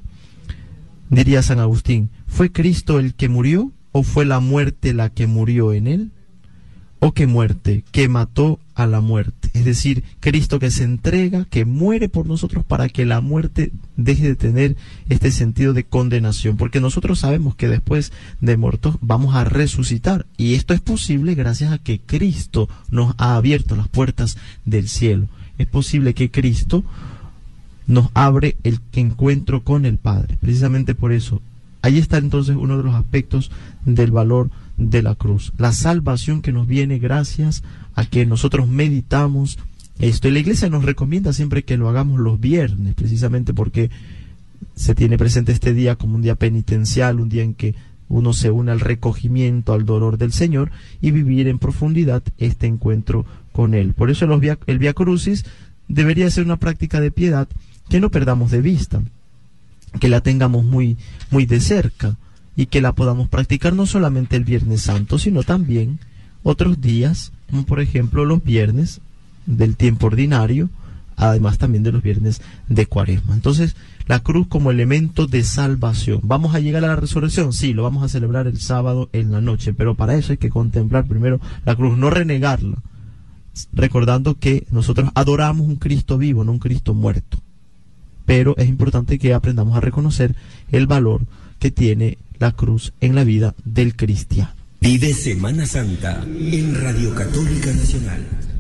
Diría San Agustín, ¿fue Cristo el que murió o fue la muerte la que murió en él? ¿O qué muerte? Que mató a la muerte. Es decir, Cristo que se entrega, que muere por nosotros para que la muerte deje de tener este sentido de condenación. Porque nosotros sabemos que después de muertos vamos a resucitar. Y esto es posible gracias a que Cristo nos ha abierto las puertas del cielo. Es posible que Cristo nos abre el encuentro con el Padre. Precisamente por eso. Ahí está entonces uno de los aspectos del valor de la cruz, la salvación que nos viene gracias a que nosotros meditamos esto. Y la Iglesia nos recomienda siempre que lo hagamos los viernes, precisamente porque se tiene presente este día como un día penitencial, un día en que uno se une al recogimiento, al dolor del Señor, y vivir en profundidad este encuentro con Él. Por eso el Vía Crucis debería ser una práctica de piedad que no perdamos de vista, que la tengamos muy, muy de cerca, y que la podamos practicar no solamente el Viernes Santo, sino también otros días, como por ejemplo los viernes del tiempo ordinario, además también de los viernes de Cuaresma. Entonces, la cruz como elemento de salvación. ¿Vamos a llegar a la resurrección? Sí, lo vamos a celebrar el sábado en la noche, pero para eso hay que contemplar primero la cruz, no renegarla, recordando que nosotros adoramos un Cristo vivo, no un Cristo muerto. Pero es importante que aprendamos a reconocer el valor que tiene la cruz en la vida del cristiano. Vive Semana Santa en Radio Católica Nacional.